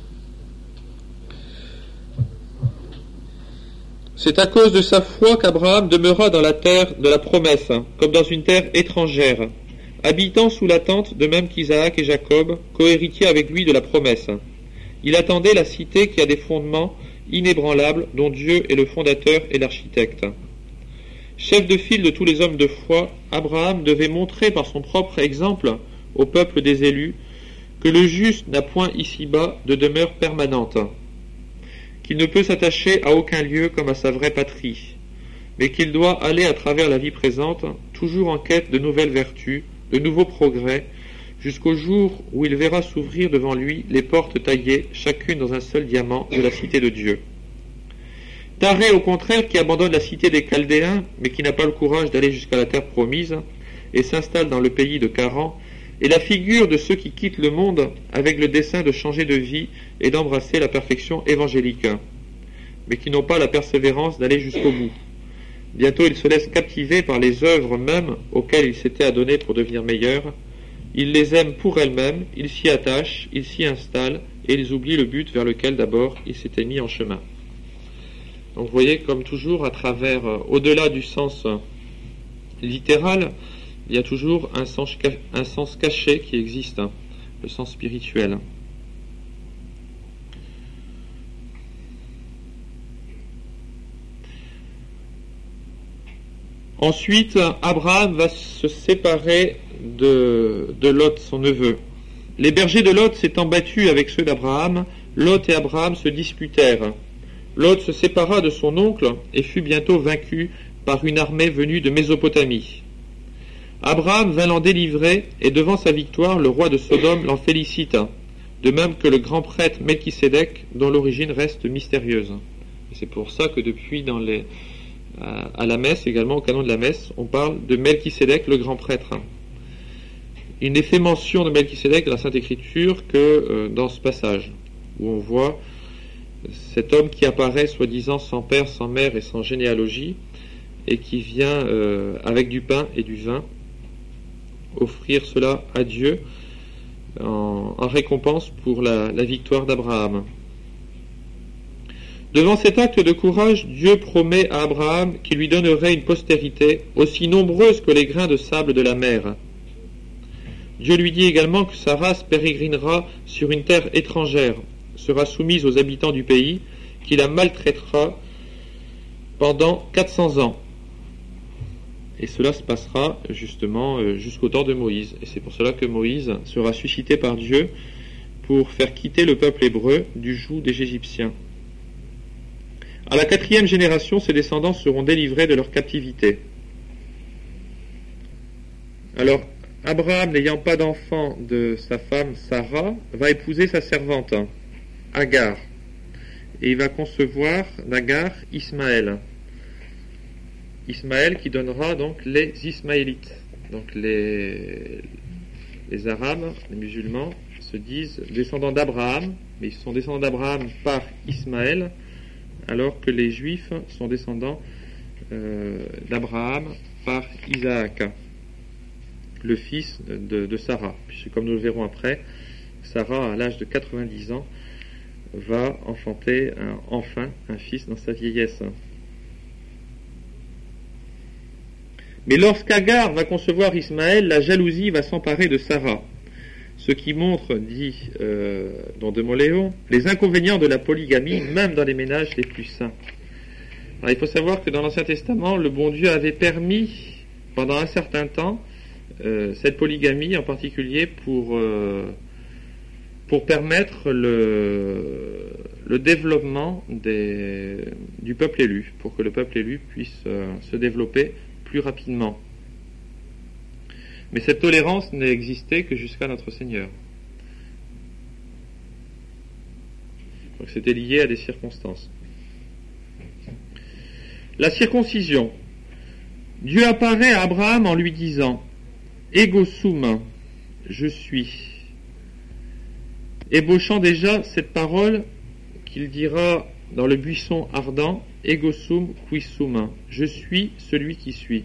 [SPEAKER 1] c'est à cause de sa foi qu'Abraham demeura dans la terre de la promesse, comme dans une terre étrangère, habitant sous la tente, de même qu'Isaac et Jacob, cohéritiers avec lui de la promesse. Il attendait la cité qui a des fondements inébranlables, dont Dieu est le fondateur et l'architecte. Chef de file de tous les hommes de foi, Abraham devait montrer par son propre exemple au peuple des élus que le juste n'a point ici-bas de demeure permanente, qu'il ne peut s'attacher à aucun lieu comme à sa vraie patrie, mais qu'il doit aller à travers la vie présente, toujours en quête de nouvelles vertus, de nouveaux progrès, jusqu'au jour où il verra s'ouvrir devant lui les portes taillées, chacune dans un seul diamant, de la cité de Dieu. Taré, au contraire, qui abandonne la cité des Chaldéens, mais qui n'a pas le courage d'aller jusqu'à la terre promise, et s'installe dans le pays de Charan, est la figure de ceux qui quittent le monde avec le dessein de changer de vie et d'embrasser la perfection évangélique, mais qui n'ont pas la persévérance d'aller jusqu'au bout. Bientôt ils se laissent captiver par les œuvres mêmes auxquelles ils s'étaient adonnés pour devenir meilleurs. Ils les aiment pour elles-mêmes, ils s'y attachent, ils s'y installent, et ils oublient le but vers lequel d'abord ils s'étaient mis en chemin. Donc vous voyez, comme toujours, à travers, au-delà du sens littéral, il y a toujours un sens caché qui existe, le sens spirituel. Ensuite, Abraham va se séparer de Lot, son neveu. Les bergers de Lot s'étant battus avec ceux d'Abraham, Lot et Abraham se disputèrent. Lot se sépara de son oncle et fut bientôt vaincu par une armée venue de Mésopotamie. Abraham vint l'en délivrer, et devant sa victoire, le roi de Sodome l'en félicita, de même que le grand prêtre Melchisédek, dont l'origine reste mystérieuse. Et c'est pour ça que depuis à la messe, également au canon de la messe, on parle de Melchisédek, le grand prêtre. Il n'est fait mention de Melchisédek dans la Sainte Écriture que dans ce passage, où on voit cet homme qui apparaît soi-disant sans père, sans mère et sans généalogie, et qui vient avec du pain et du vin offrir cela à Dieu en récompense pour la victoire d'Abraham. Devant cet acte de courage, Dieu promet à Abraham qu'il lui donnerait une postérité aussi nombreuse que les grains de sable de la mer. Dieu lui dit également que sa race pérégrinera sur une terre étrangère, sera soumise aux habitants du pays, qui la maltraitera pendant 400 ans. Et cela se passera justement jusqu'au temps de Moïse. Et c'est pour cela que Moïse sera suscité par Dieu pour faire quitter le peuple hébreu du joug des Égyptiens. À la 4e génération, ses descendants seront délivrés de leur captivité. Alors, Abraham, n'ayant pas d'enfant de sa femme Sarah, va épouser sa servante, Agar. Et il va concevoir d'Agar Ismaël. Ismaël qui donnera donc les Ismaélites. Donc les Arabes, les musulmans, se disent descendants d'Abraham, mais ils sont descendants d'Abraham par Ismaël, alors que les Juifs sont descendants d'Abraham par Isaac, le fils de Sarah. Puisque, comme nous le verrons après, Sarah, à l'âge de 90 ans, va enfanter enfin un fils dans sa vieillesse. Mais lorsqu'Agar va concevoir Ismaël, la jalousie va s'emparer de Sarah. Ce qui montre, dit Don de Moléon, les inconvénients de la polygamie, même dans les ménages les plus saints. Alors, il faut savoir que dans l'Ancien Testament, le bon Dieu avait permis, pendant un certain temps, cette polygamie, en particulier pour permettre le développement du peuple élu, pour que le peuple élu puisse se développer plus rapidement. Mais cette tolérance n'existait que jusqu'à notre Seigneur. Donc c'était lié à des circonstances. La circoncision. Dieu apparaît à Abraham en lui disant « Ego sum, je suis ». Ébauchant déjà cette parole qu'il dira dans le buisson ardent « Ego sum qui sum », je suis celui qui suis.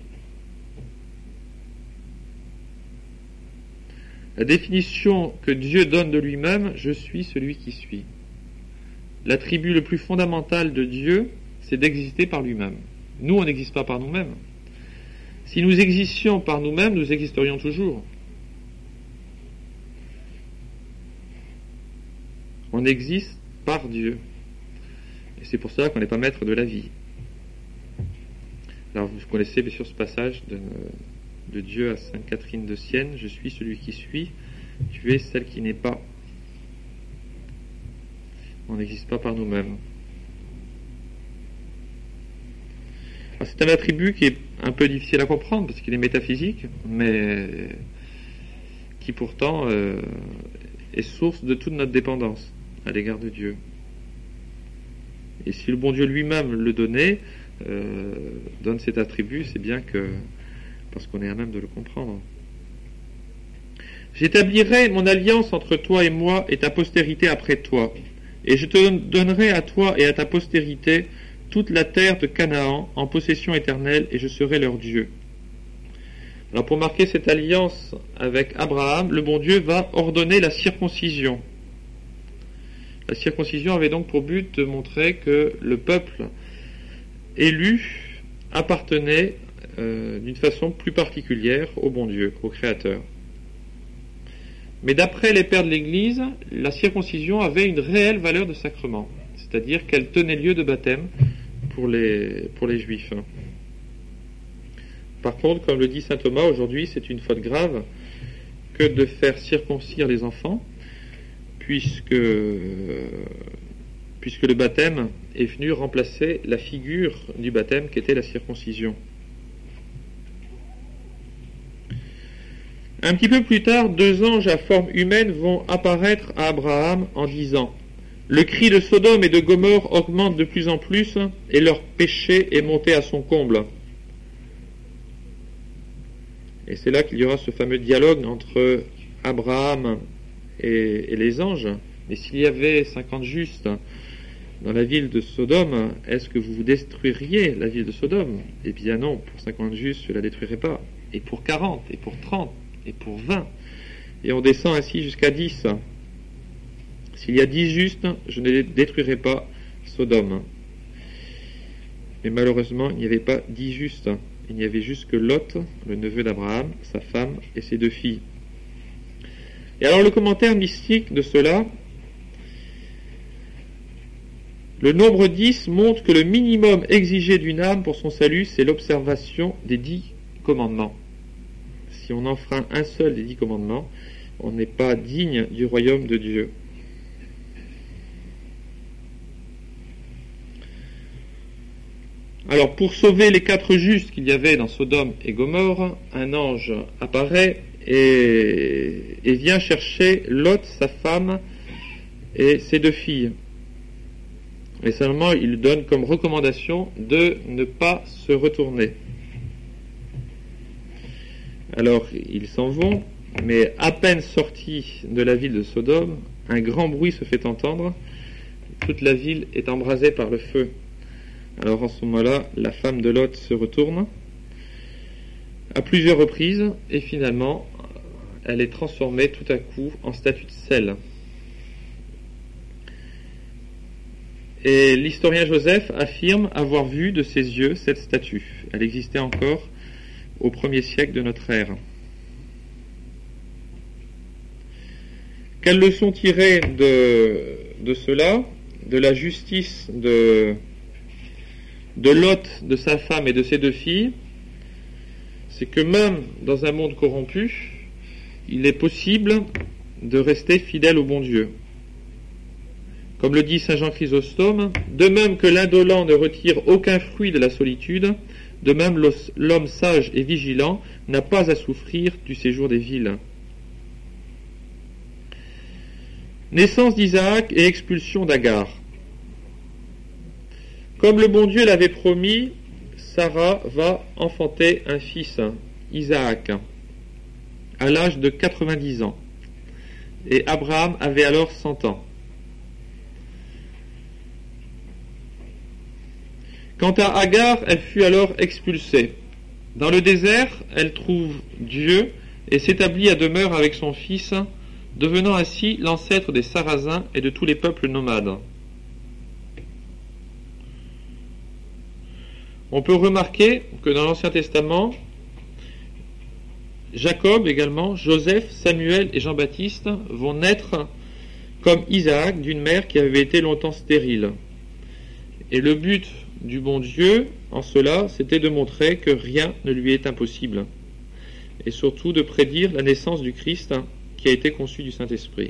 [SPEAKER 1] La définition que Dieu donne de lui-même, je suis celui qui suis. L'attribut le plus fondamental de Dieu, c'est d'exister par lui-même. Nous, on n'existe pas par nous-mêmes. Si nous existions par nous-mêmes, nous existerions toujours. On existe par Dieu. Et c'est pour cela qu'on n'est pas maître de la vie. Alors, vous connaissez bien sûr ce passage de Dieu à Sainte Catherine de Sienne, je suis celui qui suis, tu es celle qui n'est pas. On n'existe pas par nous-mêmes. Alors, c'est un attribut qui est un peu difficile à comprendre parce qu'il est métaphysique, mais qui pourtant est source de toute notre dépendance à l'égard de Dieu. Et si le bon Dieu lui-même le donnait, donne cet attribut, c'est bien que parce qu'on est à même de le comprendre. J'établirai mon alliance entre toi et moi et ta postérité après toi, et je te donnerai à toi et à ta postérité toute la terre de Canaan en possession éternelle, et je serai leur Dieu. Alors pour marquer cette alliance avec Abraham, le bon Dieu va ordonner la circoncision. La circoncision avait donc pour but de montrer que le peuple élu appartenait d'une façon plus particulière au bon Dieu, au Créateur. Mais d'après les pères de l'Église, la circoncision avait une réelle valeur de sacrement, c'est-à-dire qu'elle tenait lieu de baptême pour les Juifs. Par contre, comme le dit saint Thomas, aujourd'hui c'est une faute grave que de faire circoncire les enfants, puisque le baptême est venu remplacer la figure du baptême qui était la circoncision. Un petit peu plus tard, 2 anges à forme humaine vont apparaître à Abraham en disant « Le cri de Sodome et de Gomorrhe augmente de plus en plus et leur péché est monté à son comble. » Et c'est là qu'il y aura ce fameux dialogue entre Abraham et les anges. Mais s'il y avait 50 justes dans la ville de Sodome, est-ce que vous détruiriez la ville de Sodome? Eh bien non, pour 50 justes, je ne la détruirai pas. Et pour 40, et pour 30, et pour 20. Et on descend ainsi jusqu'à 10. S'il y a 10 justes, je ne détruirai pas Sodome. Mais malheureusement, il n'y avait pas 10 justes. Il n'y avait juste que Lot, le neveu d'Abraham, sa femme et ses 2 filles. Et alors le commentaire mystique de cela, le nombre 10 montre que le minimum exigé d'une âme pour son salut, c'est l'observation des 10 commandements. Si on enfreint un seul des 10 commandements, on n'est pas digne du royaume de Dieu. Alors, pour sauver les 4 justes qu'il y avait dans Sodome et Gomorrhe, un ange apparaît et vient chercher Lot, sa femme, et ses 2 filles. Et seulement, il donne comme recommandation de ne pas se retourner. Alors, ils s'en vont, mais à peine sortis de la ville de Sodome, un grand bruit se fait entendre. Toute la ville est embrasée par le feu. Alors en ce moment-là, la femme de Lot se retourne à plusieurs reprises et finalement, elle est transformée tout à coup en statue de sel. Et l'historien Joseph affirme avoir vu de ses yeux cette statue. Elle existait encore au 1er siècle de notre ère. Quelle leçon tirer de cela, de la justice de Lot, de sa femme et de ses 2 filles? C'est que même dans un monde corrompu, il est possible de rester fidèle au bon Dieu. Comme le dit saint Jean Chrysostome, de même que l'indolent ne retire aucun fruit de la solitude, de même l'homme sage et vigilant n'a pas à souffrir du séjour des villes. Naissance d'Isaac et expulsion d'Agar. Comme le bon Dieu l'avait promis, Sarah va enfanter un fils, Isaac, à l'âge de 90 ans. Et Abraham avait alors 100 ans. Quant à Agar, elle fut alors expulsée. Dans le désert, elle trouve Dieu et s'établit à demeure avec son fils, devenant ainsi l'ancêtre des Sarrasins et de tous les peuples nomades. On peut remarquer que dans l'Ancien Testament, Jacob également, Joseph, Samuel et Jean-Baptiste vont naître comme Isaac d'une mère qui avait été longtemps stérile. Et le but du bon Dieu, en cela, c'était de montrer que rien ne lui est impossible. Et surtout de prédire la naissance du Christ qui a été conçu du Saint-Esprit.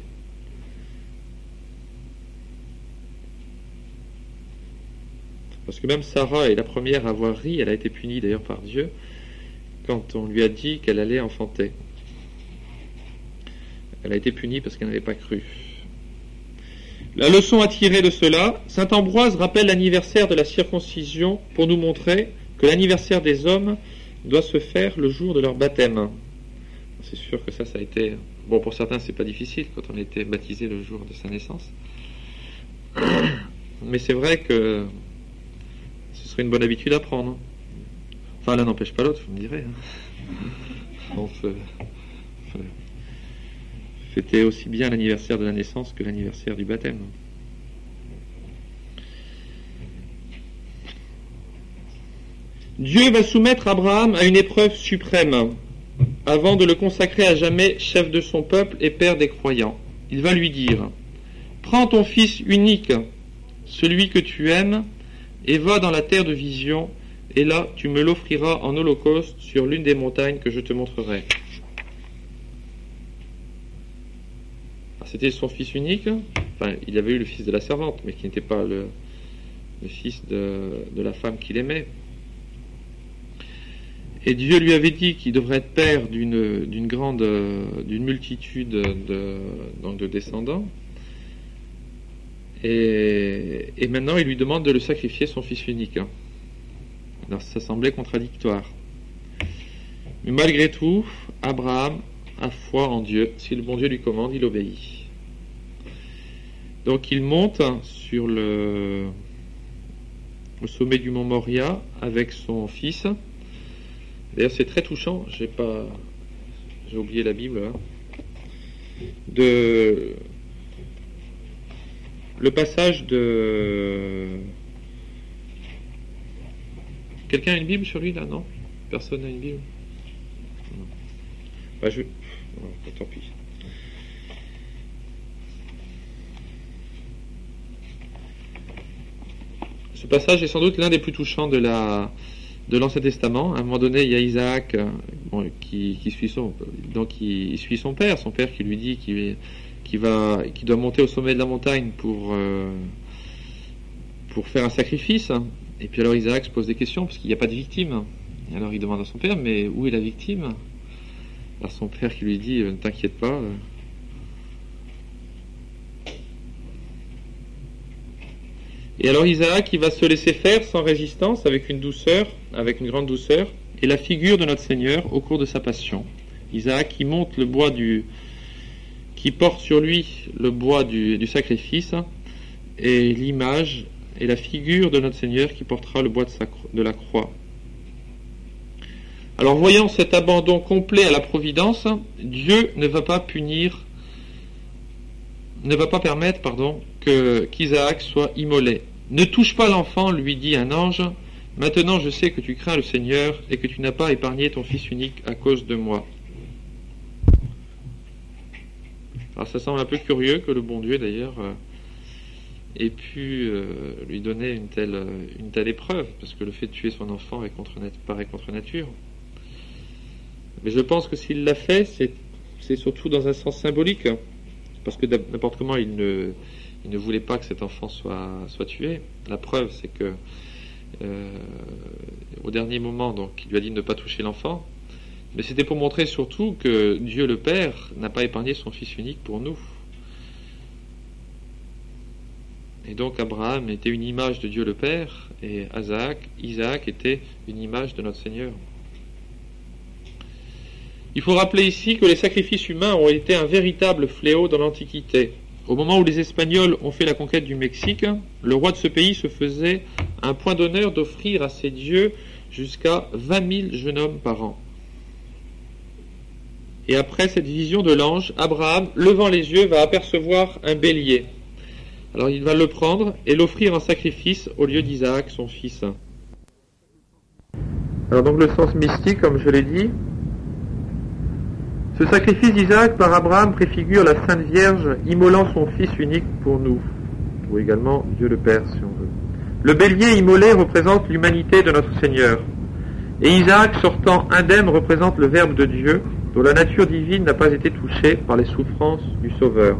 [SPEAKER 1] Parce que même Sarah est la première à avoir ri, elle a été punie d'ailleurs par Dieu, quand on lui a dit qu'elle allait enfanter. Elle a été punie parce qu'elle n'avait pas cru. La leçon à tirer de cela, saint Ambroise rappelle l'anniversaire de la circoncision pour nous montrer que l'anniversaire des hommes doit se faire le jour de leur baptême. C'est sûr que ça a été... Bon, pour certains, c'est pas difficile quand on a été baptisé le jour de sa naissance. Mais c'est vrai que ce serait une bonne habitude à prendre. Enfin, l'un n'empêche pas l'autre, vous me direz. On fêtait aussi bien l'anniversaire de la naissance que l'anniversaire du baptême. Dieu va soumettre Abraham à une épreuve suprême avant de le consacrer à jamais chef de son peuple et père des croyants. Il va lui dire: prends ton fils unique, celui que tu aimes, et va dans la terre de vision, et là tu me l'offriras en holocauste sur l'une des montagnes que je te montrerai. C'était son fils unique. Enfin, il avait eu le fils de la servante, mais qui n'était pas le fils de la femme qu'il aimait. Et Dieu lui avait dit qu'il devrait être père d'une multitude de descendants. Et maintenant, il lui demande de le sacrifier, son fils unique. Alors, ça semblait contradictoire. Mais malgré tout, Abraham a foi en Dieu. Si le bon Dieu lui commande, il obéit. Donc, il monte sur au sommet du mont Moria avec son fils. D'ailleurs, c'est très touchant. J'ai oublié la Bible. Le passage de... Quelqu'un a une Bible sur lui, là, non? Personne n'a une Bible? Non. Bah, tant pis. Ce passage est sans doute l'un des plus touchants de l'Ancien Testament. À un moment donné, il y a Isaac qui suit son père. Son père qui lui dit qu'il doit monter au sommet de la montagne pour faire un sacrifice. Et puis alors Isaac se pose des questions parce qu'il n'y a pas de victime. Et alors il demande à son père: mais où est la victime? Alors son père qui lui dit: ne t'inquiète pas. Et alors Isaac, il va se laisser faire sans résistance, avec une grande douceur, et la figure de notre Seigneur au cours de sa passion. Isaac qui monte qui porte sur lui le bois du sacrifice, et l'image et la figure de notre Seigneur qui portera le bois de la croix. Alors voyant cet abandon complet à la providence, Dieu ne va pas permettre qu'Isaac soit immolé. Ne touche pas l'enfant, lui dit un ange. Maintenant je sais que tu crains le Seigneur et que tu n'as pas épargné ton fils unique à cause de moi. Alors ça semble un peu curieux que le bon Dieu d'ailleurs ait pu lui donner une telle épreuve, parce que le fait de tuer son enfant paraît contre nature. Mais je pense que s'il l'a fait, c'est surtout dans un sens symbolique, parce que n'importe comment il ne voulait pas que cet enfant soit tué. La preuve, c'est que au dernier moment, donc, il lui a dit de ne pas toucher l'enfant, mais c'était pour montrer surtout que Dieu le Père n'a pas épargné son Fils unique pour nous. Et donc Abraham était une image de Dieu le Père, et Isaac était une image de notre Seigneur. Il faut rappeler ici que les sacrifices humains ont été un véritable fléau dans l'Antiquité. Au moment où les Espagnols ont fait la conquête du Mexique, le roi de ce pays se faisait un point d'honneur d'offrir à ses dieux jusqu'à 20 000 jeunes hommes par an. Et après cette vision de l'ange, Abraham, levant les yeux, va apercevoir un bélier. Alors il va le prendre et l'offrir en sacrifice au lieu d'Isaac, son fils. Alors donc le sens mystique, comme je l'ai dit, ce sacrifice d'Isaac par Abraham préfigure la Sainte Vierge immolant son Fils unique pour nous, ou également Dieu le Père si on veut. Le bélier immolé représente l'humanité de notre Seigneur, et Isaac sortant indemne représente le Verbe de Dieu, dont la nature divine n'a pas été touchée par les souffrances du Sauveur.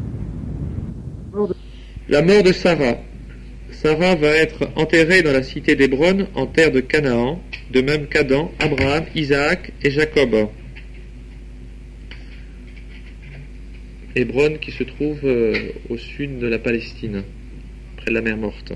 [SPEAKER 1] La mort de Sarah. Sarah va être enterrée dans la cité d'Hébron, en terre de Canaan, de même qu'Adam, Abraham, Isaac et Jacob. Hébron qui se trouve au sud de la Palestine, près de la mer Morte.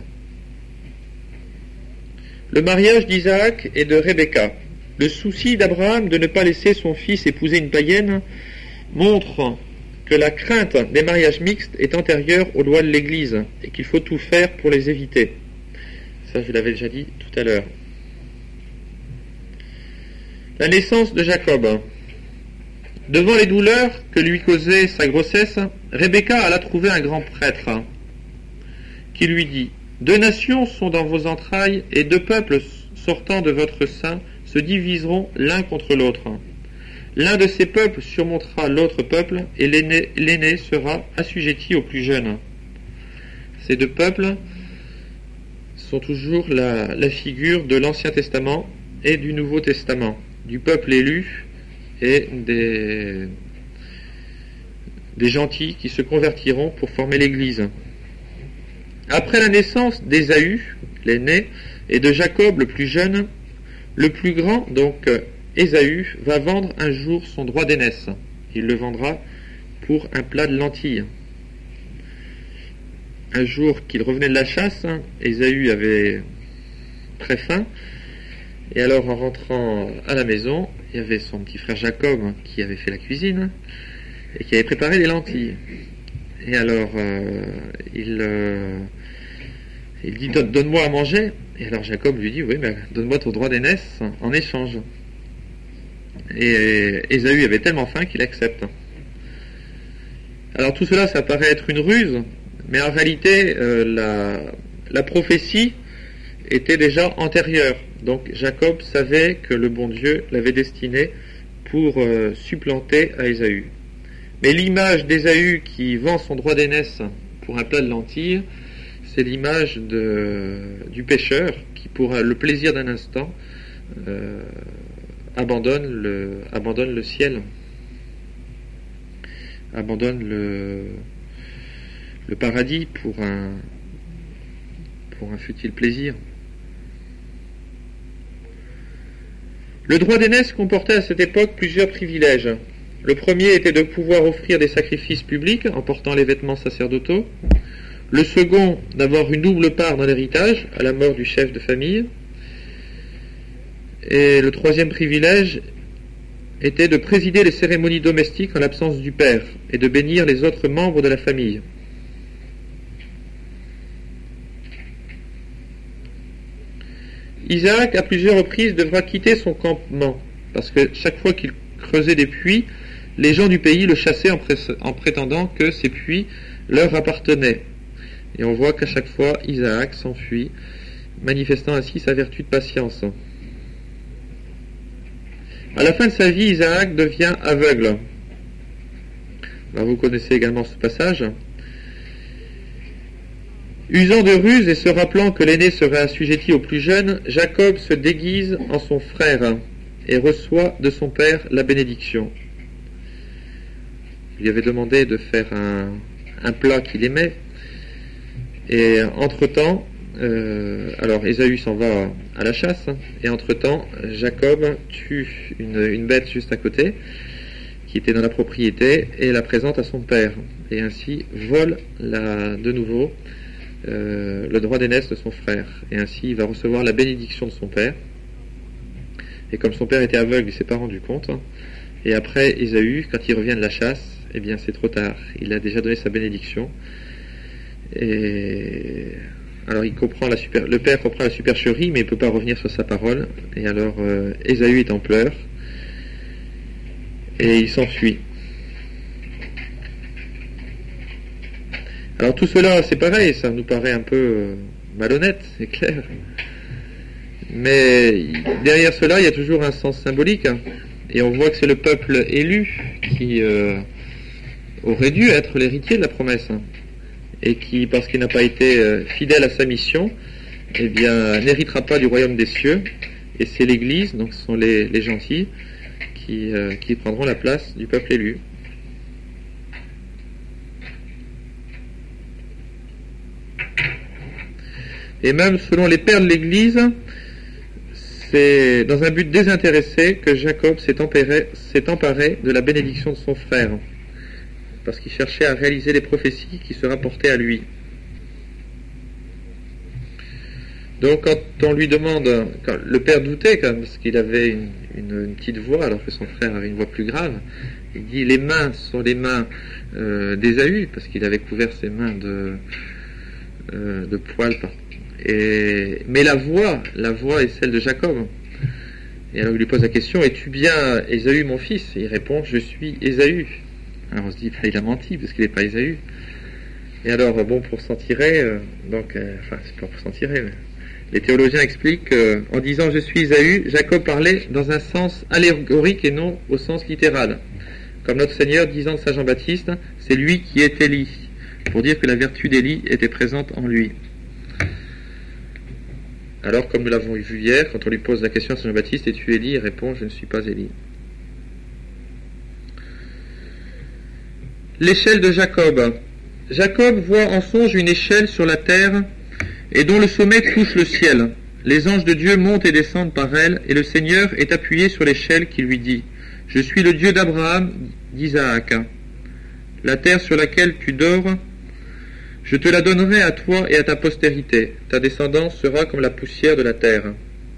[SPEAKER 1] Le mariage d'Isaac et de Rebecca. Le souci d'Abraham de ne pas laisser son fils épouser une païenne montre que la crainte des mariages mixtes est antérieure aux lois de l'Église et qu'il faut tout faire pour les éviter. Ça, je l'avais déjà dit tout à l'heure. La naissance de Jacob. Devant les douleurs que lui causait sa grossesse, Rebecca alla trouver un grand prêtre qui lui dit : « 2 nations sont dans vos entrailles et 2 peuples sortant de votre sein se diviseront l'un contre l'autre. L'un de ces peuples surmontera l'autre peuple et l'aîné sera assujetti au plus jeune. » Ces 2 peuples sont toujours la figure de l'Ancien Testament et du Nouveau Testament, du peuple élu et des gentils qui se convertiront pour former l'Église. Après la naissance d'Ésaü, l'aîné, et de Jacob, le plus jeune, le plus grand, donc Ésaü, va vendre un jour son droit d'aînesse. Il le vendra pour un plat de lentilles. Un jour qu'il revenait de la chasse, Ésaü avait très faim, et alors en rentrant à la maison, il y avait son petit frère Jacob qui avait fait la cuisine et qui avait préparé des lentilles. Et alors il dit : donne-moi à manger. Et alors Jacob lui dit : oui, mais donne-moi ton droit d'aînesse en échange. Et Ésaü avait tellement faim qu'il accepte. Alors tout cela, ça paraît être une ruse, mais en réalité la prophétie était déjà antérieure. Donc Jacob savait que le bon Dieu l'avait destiné pour supplanter à Ésaü. Mais l'image d'Ésaü qui vend son droit d'aînesse pour un plat de lentilles, c'est l'image du pécheur qui, pour le plaisir d'un instant, abandonne le ciel, abandonne le paradis pour un futile plaisir. Le droit d'aînesse comportait à cette époque plusieurs privilèges. Le premier était de pouvoir offrir des sacrifices publics en portant les vêtements sacerdotaux. Le second, d'avoir une double part dans l'héritage à la mort du chef de famille. Et le troisième privilège était de présider les cérémonies domestiques en l'absence du père et de bénir les autres membres de la famille. Isaac, à plusieurs reprises, devra quitter son campement, parce que chaque fois qu'il creusait des puits, les gens du pays le chassaient en prétendant que ces puits leur appartenaient. Et on voit qu'à chaque fois, Isaac s'enfuit, manifestant ainsi sa vertu de patience. À la fin de sa vie, Isaac devient aveugle. Alors vous connaissez également ce passage. Usant de ruse et se rappelant que l'aîné serait assujetti au plus jeune, Jacob se déguise en son frère et reçoit de son père la bénédiction. Il lui avait demandé de faire un plat qu'il aimait, et entre-temps, alors Ésaü s'en va à la chasse, et entre-temps, Jacob tue une bête juste à côté, qui était dans la propriété, et la présente à son père, et ainsi vole de nouveau le droit d'aînesse de son frère, et ainsi il va recevoir la bénédiction de son père. Et comme son père était aveugle, il s'est pas rendu compte, et après Ésaü, quand il revient de la chasse, eh bien c'est trop tard, il a déjà donné sa bénédiction, et alors le père comprend la supercherie, mais il ne peut pas revenir sur sa parole, et alors Ésaü est en pleurs, et il s'enfuit. Alors tout cela, c'est pareil, ça nous paraît un peu malhonnête, c'est clair. Mais derrière cela, il y a toujours un sens symbolique. Et on voit que c'est le peuple élu qui aurait dû être l'héritier de la promesse. Et qui, parce qu'il n'a pas été fidèle à sa mission, eh bien, n'héritera pas du royaume des cieux. Et c'est l'Église, donc ce sont les gentils, qui prendront la place du peuple élu. Et même selon les pères de l'Église, c'est dans un but désintéressé que Jacob s'est emparé de la bénédiction de son frère, parce qu'il cherchait à réaliser les prophéties qui se rapportaient à lui. Donc quand on lui demande, quand le père doutait quand même, parce qu'il avait une petite voix, alors que son frère avait une voix plus grave, il dit les mains sont les mains d'Ésaü, parce qu'il avait couvert ses mains de poils mais la voix est celle de Jacob. Et alors il lui pose la question, es-tu bien Ésaü mon fils? Et il répond, je suis Ésaü. Alors on se dit, il a menti parce qu'il n'est pas Ésaü. Et alors bon, pour s'en tirer, c'est pas pour s'en tirer, mais les théologiens expliquent qu'en disant je suis Ésaü, Jacob parlait dans un sens allégorique et non au sens littéral, comme notre Seigneur disant de Saint Jean-Baptiste, c'est lui qui est Élie, pour dire que la vertu d'Élie était présente en lui. Alors, comme nous l'avons vu hier, quand on lui pose la question à Saint Jean-Baptiste, es-tu Élie? Il répond, je ne suis pas Élie. L'échelle de Jacob. Jacob voit en songe une échelle sur la terre et dont le sommet touche le ciel. Les anges de Dieu montent et descendent par elle, et le Seigneur est appuyé sur l'échelle qui lui dit, je suis le Dieu d'Abraham, d'Isaac. La terre sur laquelle tu dors, je te la donnerai à toi et à ta postérité. Ta descendance sera comme la poussière de la terre.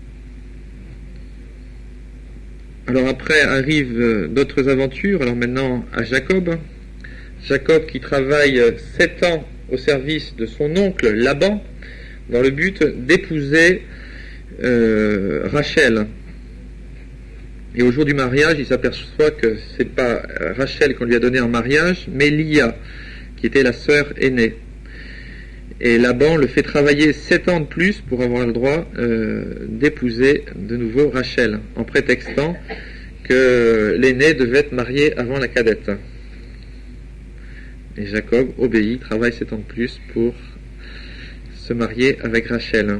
[SPEAKER 1] Alors après arrivent d'autres aventures. Alors maintenant à Jacob. Jacob qui travaille 7 ans au service de son oncle Laban dans le but d'épouser Rachel. Et au jour du mariage, il s'aperçoit que c'est pas Rachel qu'on lui a donné en mariage, mais Lia, qui était la sœur aînée. Et Laban le fait travailler 7 ans de plus pour avoir le droit d'épouser de nouveau Rachel, en prétextant que l'aîné devait être marié avant la cadette. Et Jacob obéit, travaille 7 ans de plus pour se marier avec Rachel.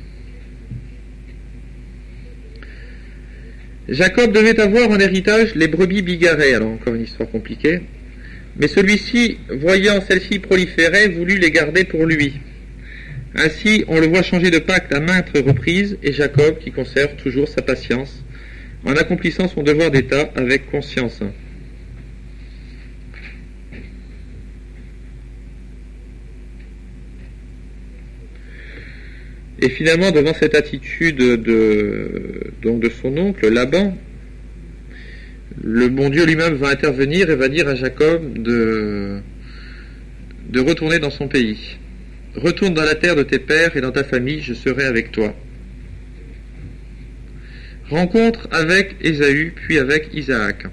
[SPEAKER 1] Jacob devait avoir en héritage les brebis bigarrées, alors encore une histoire compliquée. Mais celui-ci, voyant celles-ci proliférer, voulut les garder pour lui. Ainsi, on le voit changer de pacte à maintes reprises, et Jacob qui conserve toujours sa patience, en accomplissant son devoir d'État avec conscience. Et finalement, devant cette attitude de son oncle, Laban, le bon Dieu lui-même va intervenir et va dire à Jacob de retourner dans son pays. Retourne dans la terre de tes pères et dans ta famille, je serai avec toi. rencontre avec Ésaü, puis avec Isaac.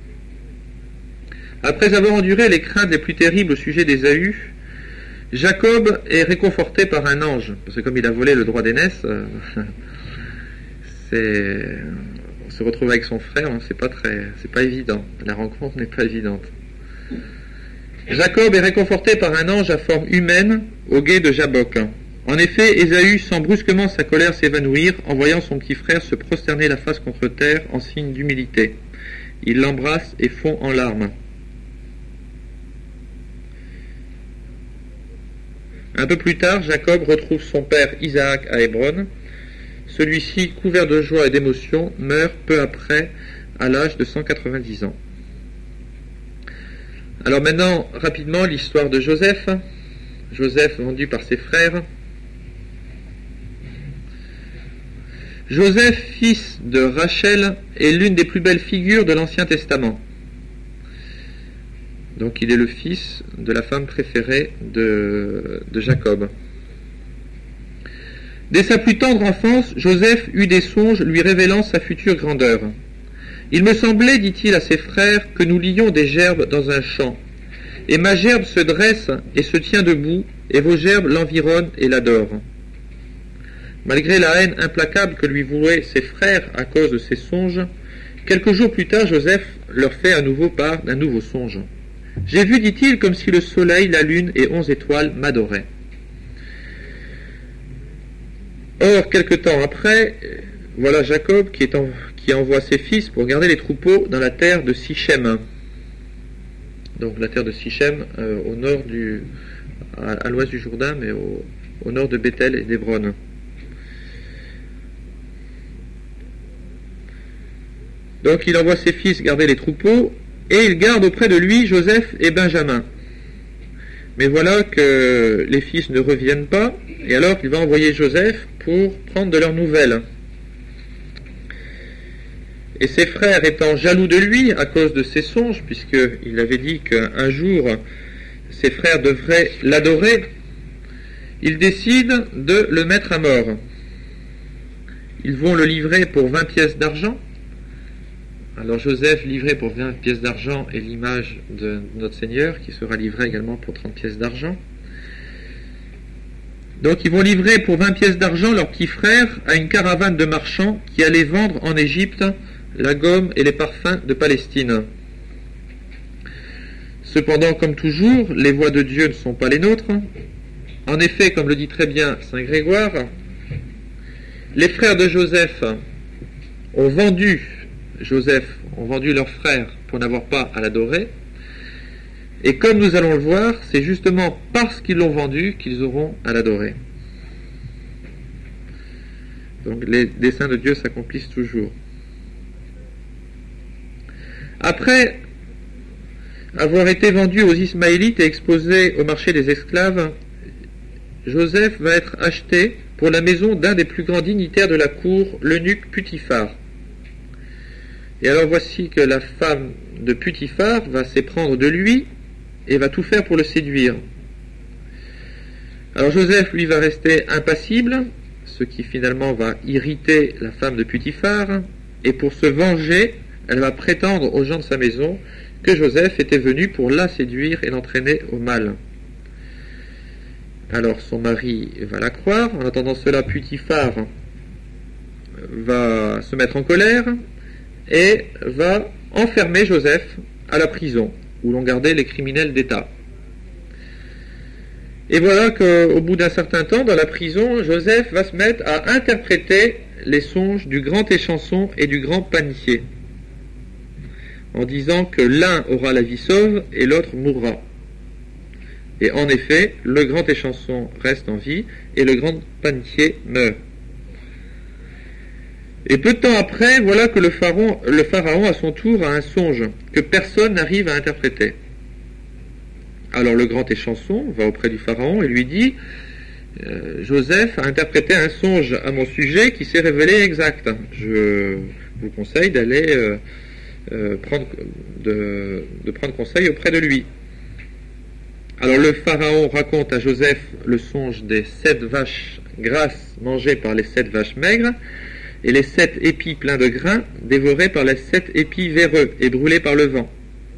[SPEAKER 1] Après avoir enduré les craintes les plus terribles au sujet d'Ésaü, Jacob est réconforté par un ange, parce que comme il a volé le droit d'aînesse, on se retrouve avec son frère, hein, c'est pas évident. La rencontre n'est pas évidente. Jacob est réconforté par un ange à forme humaine au gué de Jabbok. En effet, Ésaü sent brusquement sa colère s'évanouir en voyant son petit frère se prosterner la face contre terre en signe d'humilité. Il l'embrasse et fond en larmes. Un peu plus tard, Jacob retrouve son père Isaac à Hébron. Celui-ci, couvert de joie et d'émotion, meurt peu après, à l'âge de 190 ans. Alors maintenant, rapidement, l'histoire de Joseph. Joseph vendu par ses frères. Joseph, fils de Rachel, est l'une des plus belles figures de l'Ancien Testament. Donc il est le fils de la femme préférée de Jacob. Dès sa plus tendre enfance, Joseph eut des songes lui révélant sa future grandeur. Il me semblait, dit-il à ses frères, que nous lions des gerbes dans un champ. Et ma gerbe se dresse et se tient debout, et vos gerbes l'environnent et l'adorent. Malgré la haine implacable que lui vouaient ses frères à cause de ses songes, quelques jours plus tard, Joseph leur fait à nouveau part d'un nouveau songe. J'ai vu, dit-il, comme si le soleil, la lune et 11 étoiles m'adoraient. Or, quelque temps après, voilà Jacob qui envoie ses fils pour garder les troupeaux dans la terre de Sichem. Donc la terre de Sichem, au nord à l'ouest du Jourdain, mais au nord de Bethel et d'Hébron. Donc il envoie ses fils garder les troupeaux, et il garde auprès de lui Joseph et Benjamin. Mais voilà que les fils ne reviennent pas, et alors il va envoyer Joseph pour prendre de leurs nouvelles. Et ses frères étant jaloux de lui à cause de ses songes, puisqu'il avait dit qu'un jour ses frères devraient l'adorer, ils décident de le mettre à mort. Ils vont le livrer pour 20 pièces d'argent. Alors Joseph, livré pour 20 pièces d'argent, est l'image de notre Seigneur, qui sera livré également pour 30 pièces d'argent. Donc ils vont livrer pour 20 pièces d'argent leur petit frère à une caravane de marchands qui allait vendre en Égypte la gomme et les parfums de Palestine. Cependant, comme toujours, les voies de Dieu ne sont pas les nôtres. En effet, comme le dit très bien saint Grégoire, les frères de Joseph ont vendu leur frère pour n'avoir pas à l'adorer. Et comme nous allons le voir, c'est justement parce qu'ils l'ont vendu qu'ils auront à l'adorer. Donc les desseins de Dieu s'accomplissent toujours. Après avoir été vendu aux Ismaélites et exposé au marché des esclaves, Joseph va être acheté pour la maison d'un des plus grands dignitaires de la cour, l'eunuque Putiphar. Et alors voici que la femme de Putiphar va s'éprendre de lui et va tout faire pour le séduire. Alors Joseph, lui, va rester impassible, ce qui finalement va irriter la femme de Putiphar, et pour se venger, elle va prétendre aux gens de sa maison que Joseph était venu pour la séduire et l'entraîner au mal. Alors son mari va la croire. En attendant cela, Putiphar va se mettre en colère et va enfermer Joseph à la prison, où l'on gardait les criminels d'État. Et voilà qu'au bout d'un certain temps, dans la prison, Joseph va se mettre à interpréter les songes du grand échanson et du grand panier, en disant que l'un aura la vie sauve et l'autre mourra. Et en effet, le grand échanson reste en vie et le grand panier meurt. Et peu de temps après, voilà que le pharaon à son tour a un songe que personne n'arrive à interpréter. Alors le grand échanson va auprès du pharaon et lui dit Joseph a interprété un songe à mon sujet qui s'est révélé exact. Je vous conseille d'aller prendre conseil auprès de lui. Alors le pharaon raconte à Joseph le songe des 7 vaches grasses mangées par les 7 vaches maigres, et les 7 épis pleins de grains dévorés par les 7 épis véreux et brûlés par le vent.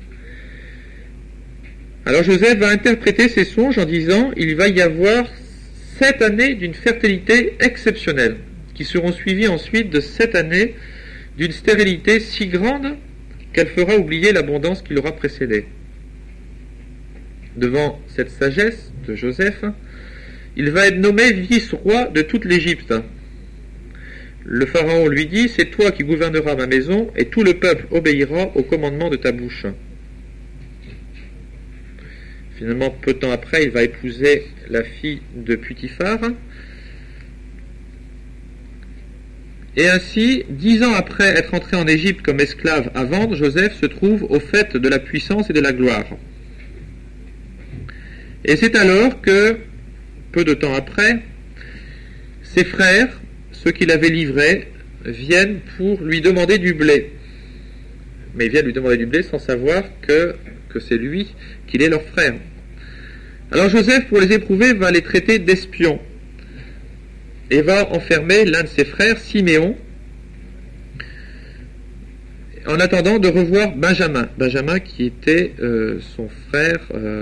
[SPEAKER 1] Alors Joseph va interpréter ces songes en disant il va y avoir 7 années d'une fertilité exceptionnelle, qui seront suivies ensuite de 7 années d'une stérilité si grande qu'elle fera oublier l'abondance qui l'aura précédée. Devant cette sagesse de Joseph, il va être nommé vice-roi de toute l'Égypte. Le pharaon lui dit, c'est toi qui gouverneras ma maison, et tout le peuple obéira au commandement de ta bouche. Finalement, peu de temps après, il va épouser la fille de Putiphar. Et ainsi, 10 ans après être entré en Égypte comme esclave à vendre, Joseph se trouve au faîte de la puissance et de la gloire. Et c'est alors que, peu de temps après, ses frères, ceux qui l'avaient livré, viennent pour lui demander du blé. Mais ils viennent lui demander du blé sans savoir que c'est lui, qu'il est leur frère. Alors Joseph, pour les éprouver, va les traiter d'espions et va enfermer l'un de ses frères, Siméon, en attendant de revoir Benjamin. Benjamin qui était son frère,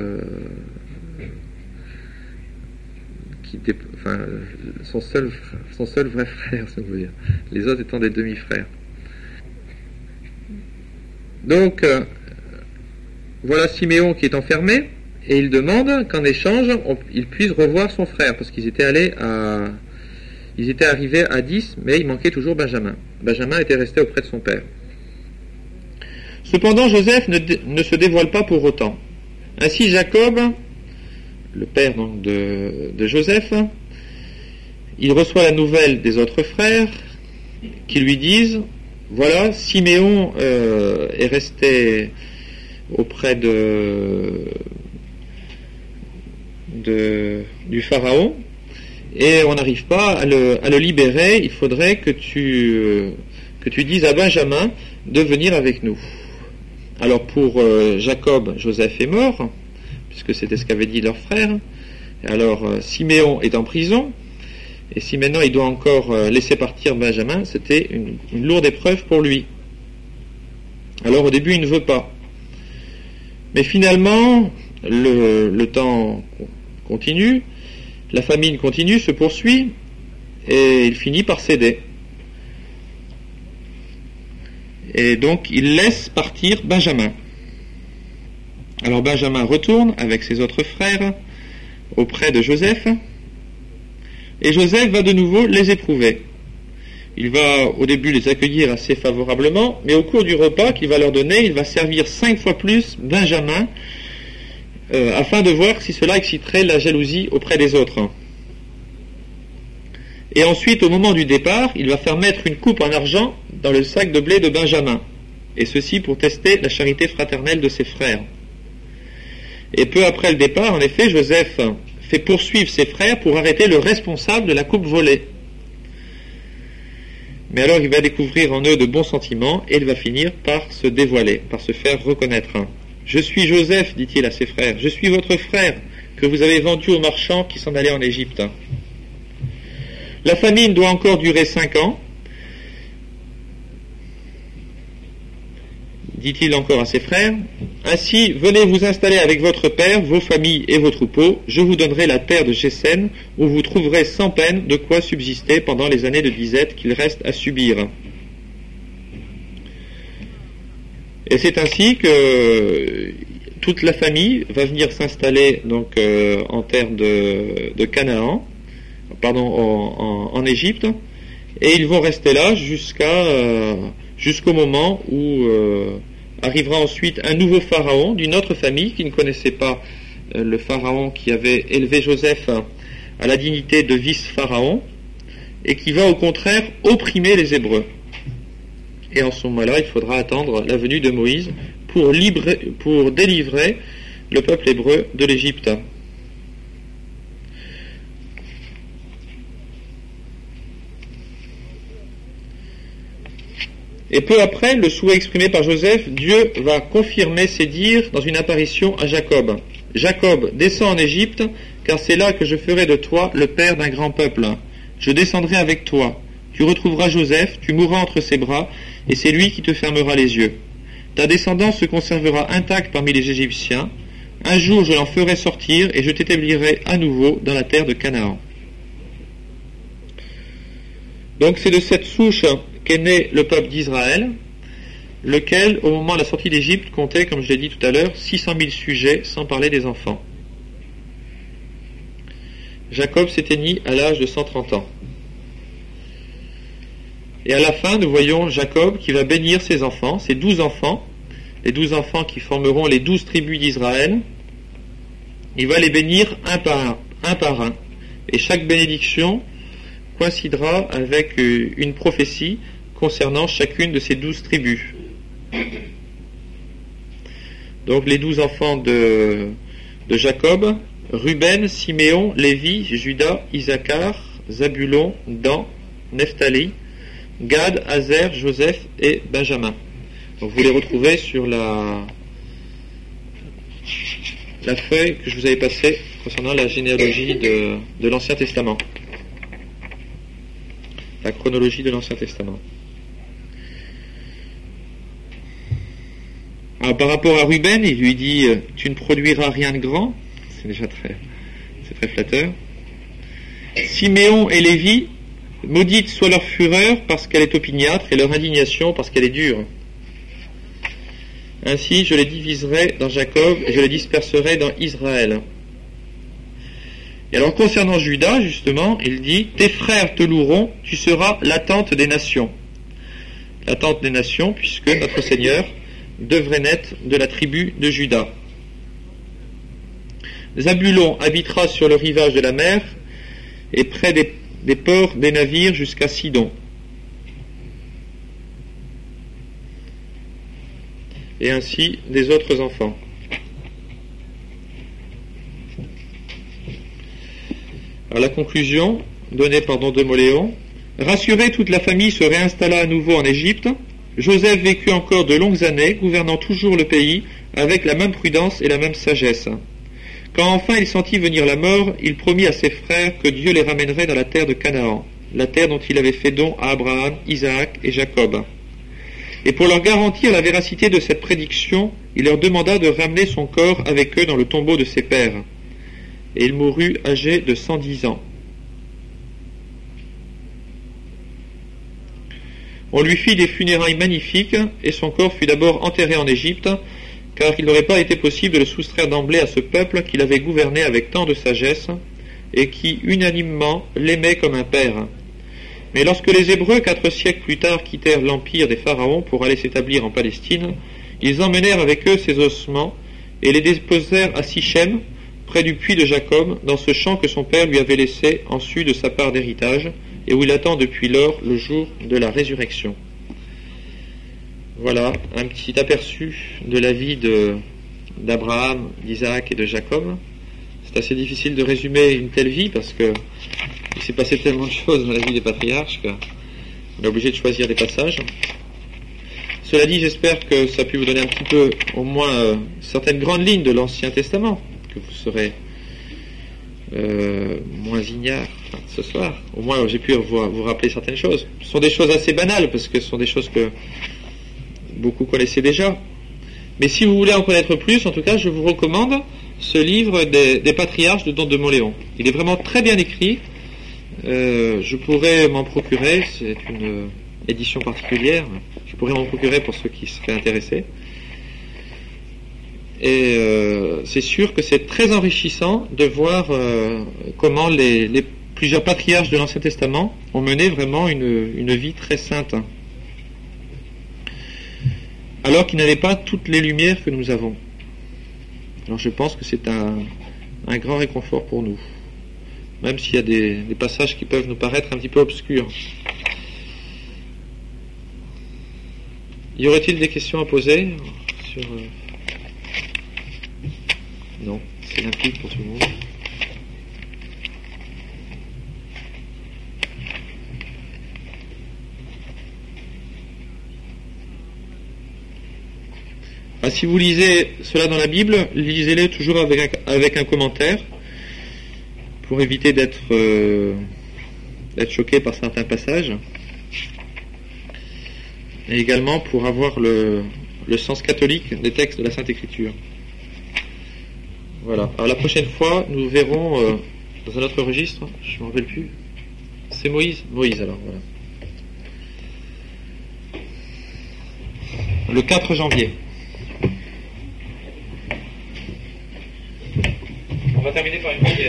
[SPEAKER 1] qui était, enfin, son seul vrai frère, si on veut dire. Les autres étant des demi-frères. Donc, voilà Siméon qui est enfermé, et il demande qu'en échange, il puisse revoir son frère, parce qu'ils étaient arrivés à 10, mais il manquait toujours Benjamin. Benjamin était resté auprès de son père. Cependant, Joseph ne se dévoile pas pour autant. Ainsi, Jacob, le père donc de Joseph, il reçoit la nouvelle des autres frères qui lui disent, voilà, Siméon est resté auprès du pharaon, et on n'arrive pas à le libérer. Il faudrait que tu dises à Benjamin de venir avec nous. Alors pour Jacob, Joseph est mort, puisque c'était ce qu'avait dit leur frère. Alors Siméon est en prison, et si maintenant il doit encore laisser partir Benjamin, c'était une lourde épreuve pour lui. Alors au début il ne veut pas. Mais finalement, le temps continue, la famine continue, se poursuit, et il finit par céder. Et donc il laisse partir Benjamin. Alors Benjamin retourne avec ses autres frères auprès de Joseph, et Joseph va de nouveau les éprouver. Il va au début les accueillir assez favorablement, mais au cours du repas qu'il va leur donner, il va servir 5 fois plus Benjamin, afin de voir si cela exciterait la jalousie auprès des autres. Et ensuite, au moment du départ, il va faire mettre une coupe en argent dans le sac de blé de Benjamin, et ceci pour tester la charité fraternelle de ses frères. Et peu après le départ, en effet, Joseph fait poursuivre ses frères pour arrêter le responsable de la coupe volée. Mais alors il va découvrir en eux de bons sentiments, et il va finir par se dévoiler, par se faire reconnaître. Je suis Joseph, dit-il à ses frères, je suis votre frère, que vous avez vendu aux marchands qui s'en allaient en Égypte. La famine doit encore durer 5 ans, dit-il encore à ses frères. Ainsi, venez vous installer avec votre père, vos familles et vos troupeaux. Je vous donnerai la terre de Gésen, où vous trouverez sans peine de quoi subsister pendant les années de disette qu'il reste à subir. Et c'est ainsi que toute la famille va venir s'installer donc en terre de Canaan, en Égypte, et ils vont rester là jusqu'au moment où arrivera ensuite un nouveau pharaon d'une autre famille qui ne connaissait pas le pharaon qui avait élevé Joseph à la dignité de vice-pharaon, et qui va au contraire opprimer les Hébreux. Et en ce moment-là, il faudra attendre la venue de Moïse pour délivrer le peuple hébreu de l'Égypte. Et peu après, le souhait exprimé par Joseph, Dieu va confirmer ses dires dans une apparition à Jacob. Jacob, descends en Égypte, car c'est là que je ferai de toi le père d'un grand peuple. Je descendrai avec toi. Tu retrouveras Joseph, tu mourras entre ses bras, et c'est lui qui te fermera les yeux. Ta descendance se conservera intacte parmi les Égyptiens. Un jour je l'en ferai sortir, et je t'établirai à nouveau dans la terre de Canaan. Donc c'est de cette souche qu'est né le peuple d'Israël, lequel, au moment de la sortie d'Égypte, comptait, comme je l'ai dit tout à l'heure, 600 000 sujets, sans parler des enfants. Jacob s'éteignit à l'âge de 130 ans. Et à la fin, nous voyons Jacob qui va bénir ses enfants, ses 12 enfants, les 12 enfants qui formeront les 12 tribus d'Israël. Il va les bénir un par un. Et chaque bénédiction coïncidera avec une prophétie concernant chacune de ces 12 tribus. Donc les 12 enfants de Jacob: Ruben, Siméon, Lévi, Juda, Isaacar, Zabulon, Dan, Nephtali, Gad, Azer, Joseph et Benjamin. Donc vous les retrouvez sur la feuille que je vous avais passée concernant la généalogie de l'Ancien Testament. La chronologie de l'Ancien Testament. Alors, par rapport à Ruben, il lui dit « Tu ne produiras rien de grand ». C'est déjà très flatteur. Siméon et Lévi: « Maudite soit leur fureur parce qu'elle est opiniâtre et leur indignation parce qu'elle est dure. Ainsi je les diviserai dans Jacob et je les disperserai dans Israël. » Et alors concernant Juda, justement, il dit « Tes frères te loueront, tu seras l'attente des nations. » L'attente des nations, puisque notre Seigneur devrait naître de la tribu de Juda. Zabulon habitera sur le rivage de la mer et près des ports des navires jusqu'à Sidon. Et ainsi des autres enfants. À la conclusion donnée par Don de Moléon: rassuré, toute la famille se réinstalla à nouveau en Égypte. Joseph vécut encore de longues années, gouvernant toujours le pays avec la même prudence et la même sagesse. Quand enfin il sentit venir la mort, il promit à ses frères que Dieu les ramènerait dans la terre de Canaan, la terre dont il avait fait don à Abraham, Isaac et Jacob. Et pour leur garantir la véracité de cette prédiction, il leur demanda de ramener son corps avec eux dans le tombeau de ses pères. Et il mourut âgé de 110 ans. On lui fit des funérailles magnifiques, et son corps fut d'abord enterré en Égypte, car il n'aurait pas été possible de le soustraire d'emblée à ce peuple qu'il avait gouverné avec tant de sagesse, et qui unanimement l'aimait comme un père. Mais lorsque les Hébreux, 4 siècles plus tard, quittèrent l'empire des pharaons pour aller s'établir en Palestine, ils emmenèrent avec eux ses ossements, et les déposèrent à Sichem, près du puits de Jacob, dans ce champ que son père lui avait laissé en sus de sa part d'héritage, et où il attend depuis lors le jour de la résurrection. Voilà un petit aperçu de la vie d'Abraham, d'Isaac et de Jacob. C'est assez difficile de résumer une telle vie parce que il s'est passé tellement de choses dans la vie des patriarches qu'on est obligé de choisir des passages. Cela dit, j'espère que ça a pu vous donner un petit peu, au moins, certaines grandes lignes de l'Ancien Testament, que vous serez moins ignare ce soir. Au moins j'ai pu vous rappeler certaines choses. Ce sont des choses assez banales parce que ce sont des choses que beaucoup connaissaient déjà. Mais si vous voulez en connaître plus, en tout cas je vous recommande ce livre des patriarches de Don de Moléon. Il est vraiment très bien écrit. Je pourrais m'en procurer, c'est une édition particulière, je pourrais m'en procurer pour ceux qui seraient intéressés. Et c'est sûr que c'est très enrichissant de voir comment les plusieurs patriarches de l'Ancien Testament ont mené vraiment une vie très sainte, alors qu'ils n'avaient pas toutes les lumières que nous avons. Alors je pense que c'est un grand réconfort pour nous, même s'il y a des passages qui peuvent nous paraître un petit peu obscurs. Y aurait-il des questions à poser sur... Non, c'est limpide pour tout le monde. Si vous lisez cela dans la Bible, lisez-les toujours avec un commentaire pour éviter d'être choqué par certains passages. et également pour avoir le sens catholique des textes de la Sainte Écriture. Voilà. Alors la prochaine fois, nous verrons dans un autre registre, je ne m'en rappelle plus, c'est Moïse. Moïse, alors, voilà. Le 4 janvier. On va terminer par une prière.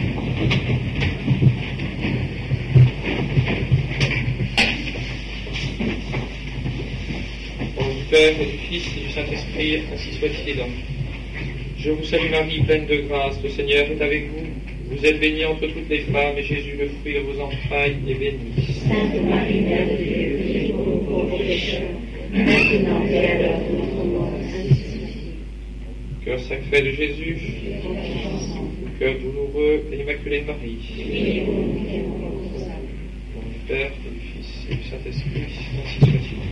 [SPEAKER 1] Au nom du Père et du Fils et du Saint-Esprit, ainsi soit-il. Je vous salue Marie, pleine de grâce, le Seigneur est avec vous. Vous êtes bénie entre toutes les femmes, et Jésus, le fruit de vos entrailles, est béni.
[SPEAKER 2] Sainte Marie, Mère de Dieu, priez pour nous pauvres pécheurs, maintenant et à l'heure de notre mort.
[SPEAKER 1] Cœur sacré de Jésus, cœur douloureux et immaculé de Marie. Au nom du Père et du Fils et du Saint-Esprit, ainsi soit-il.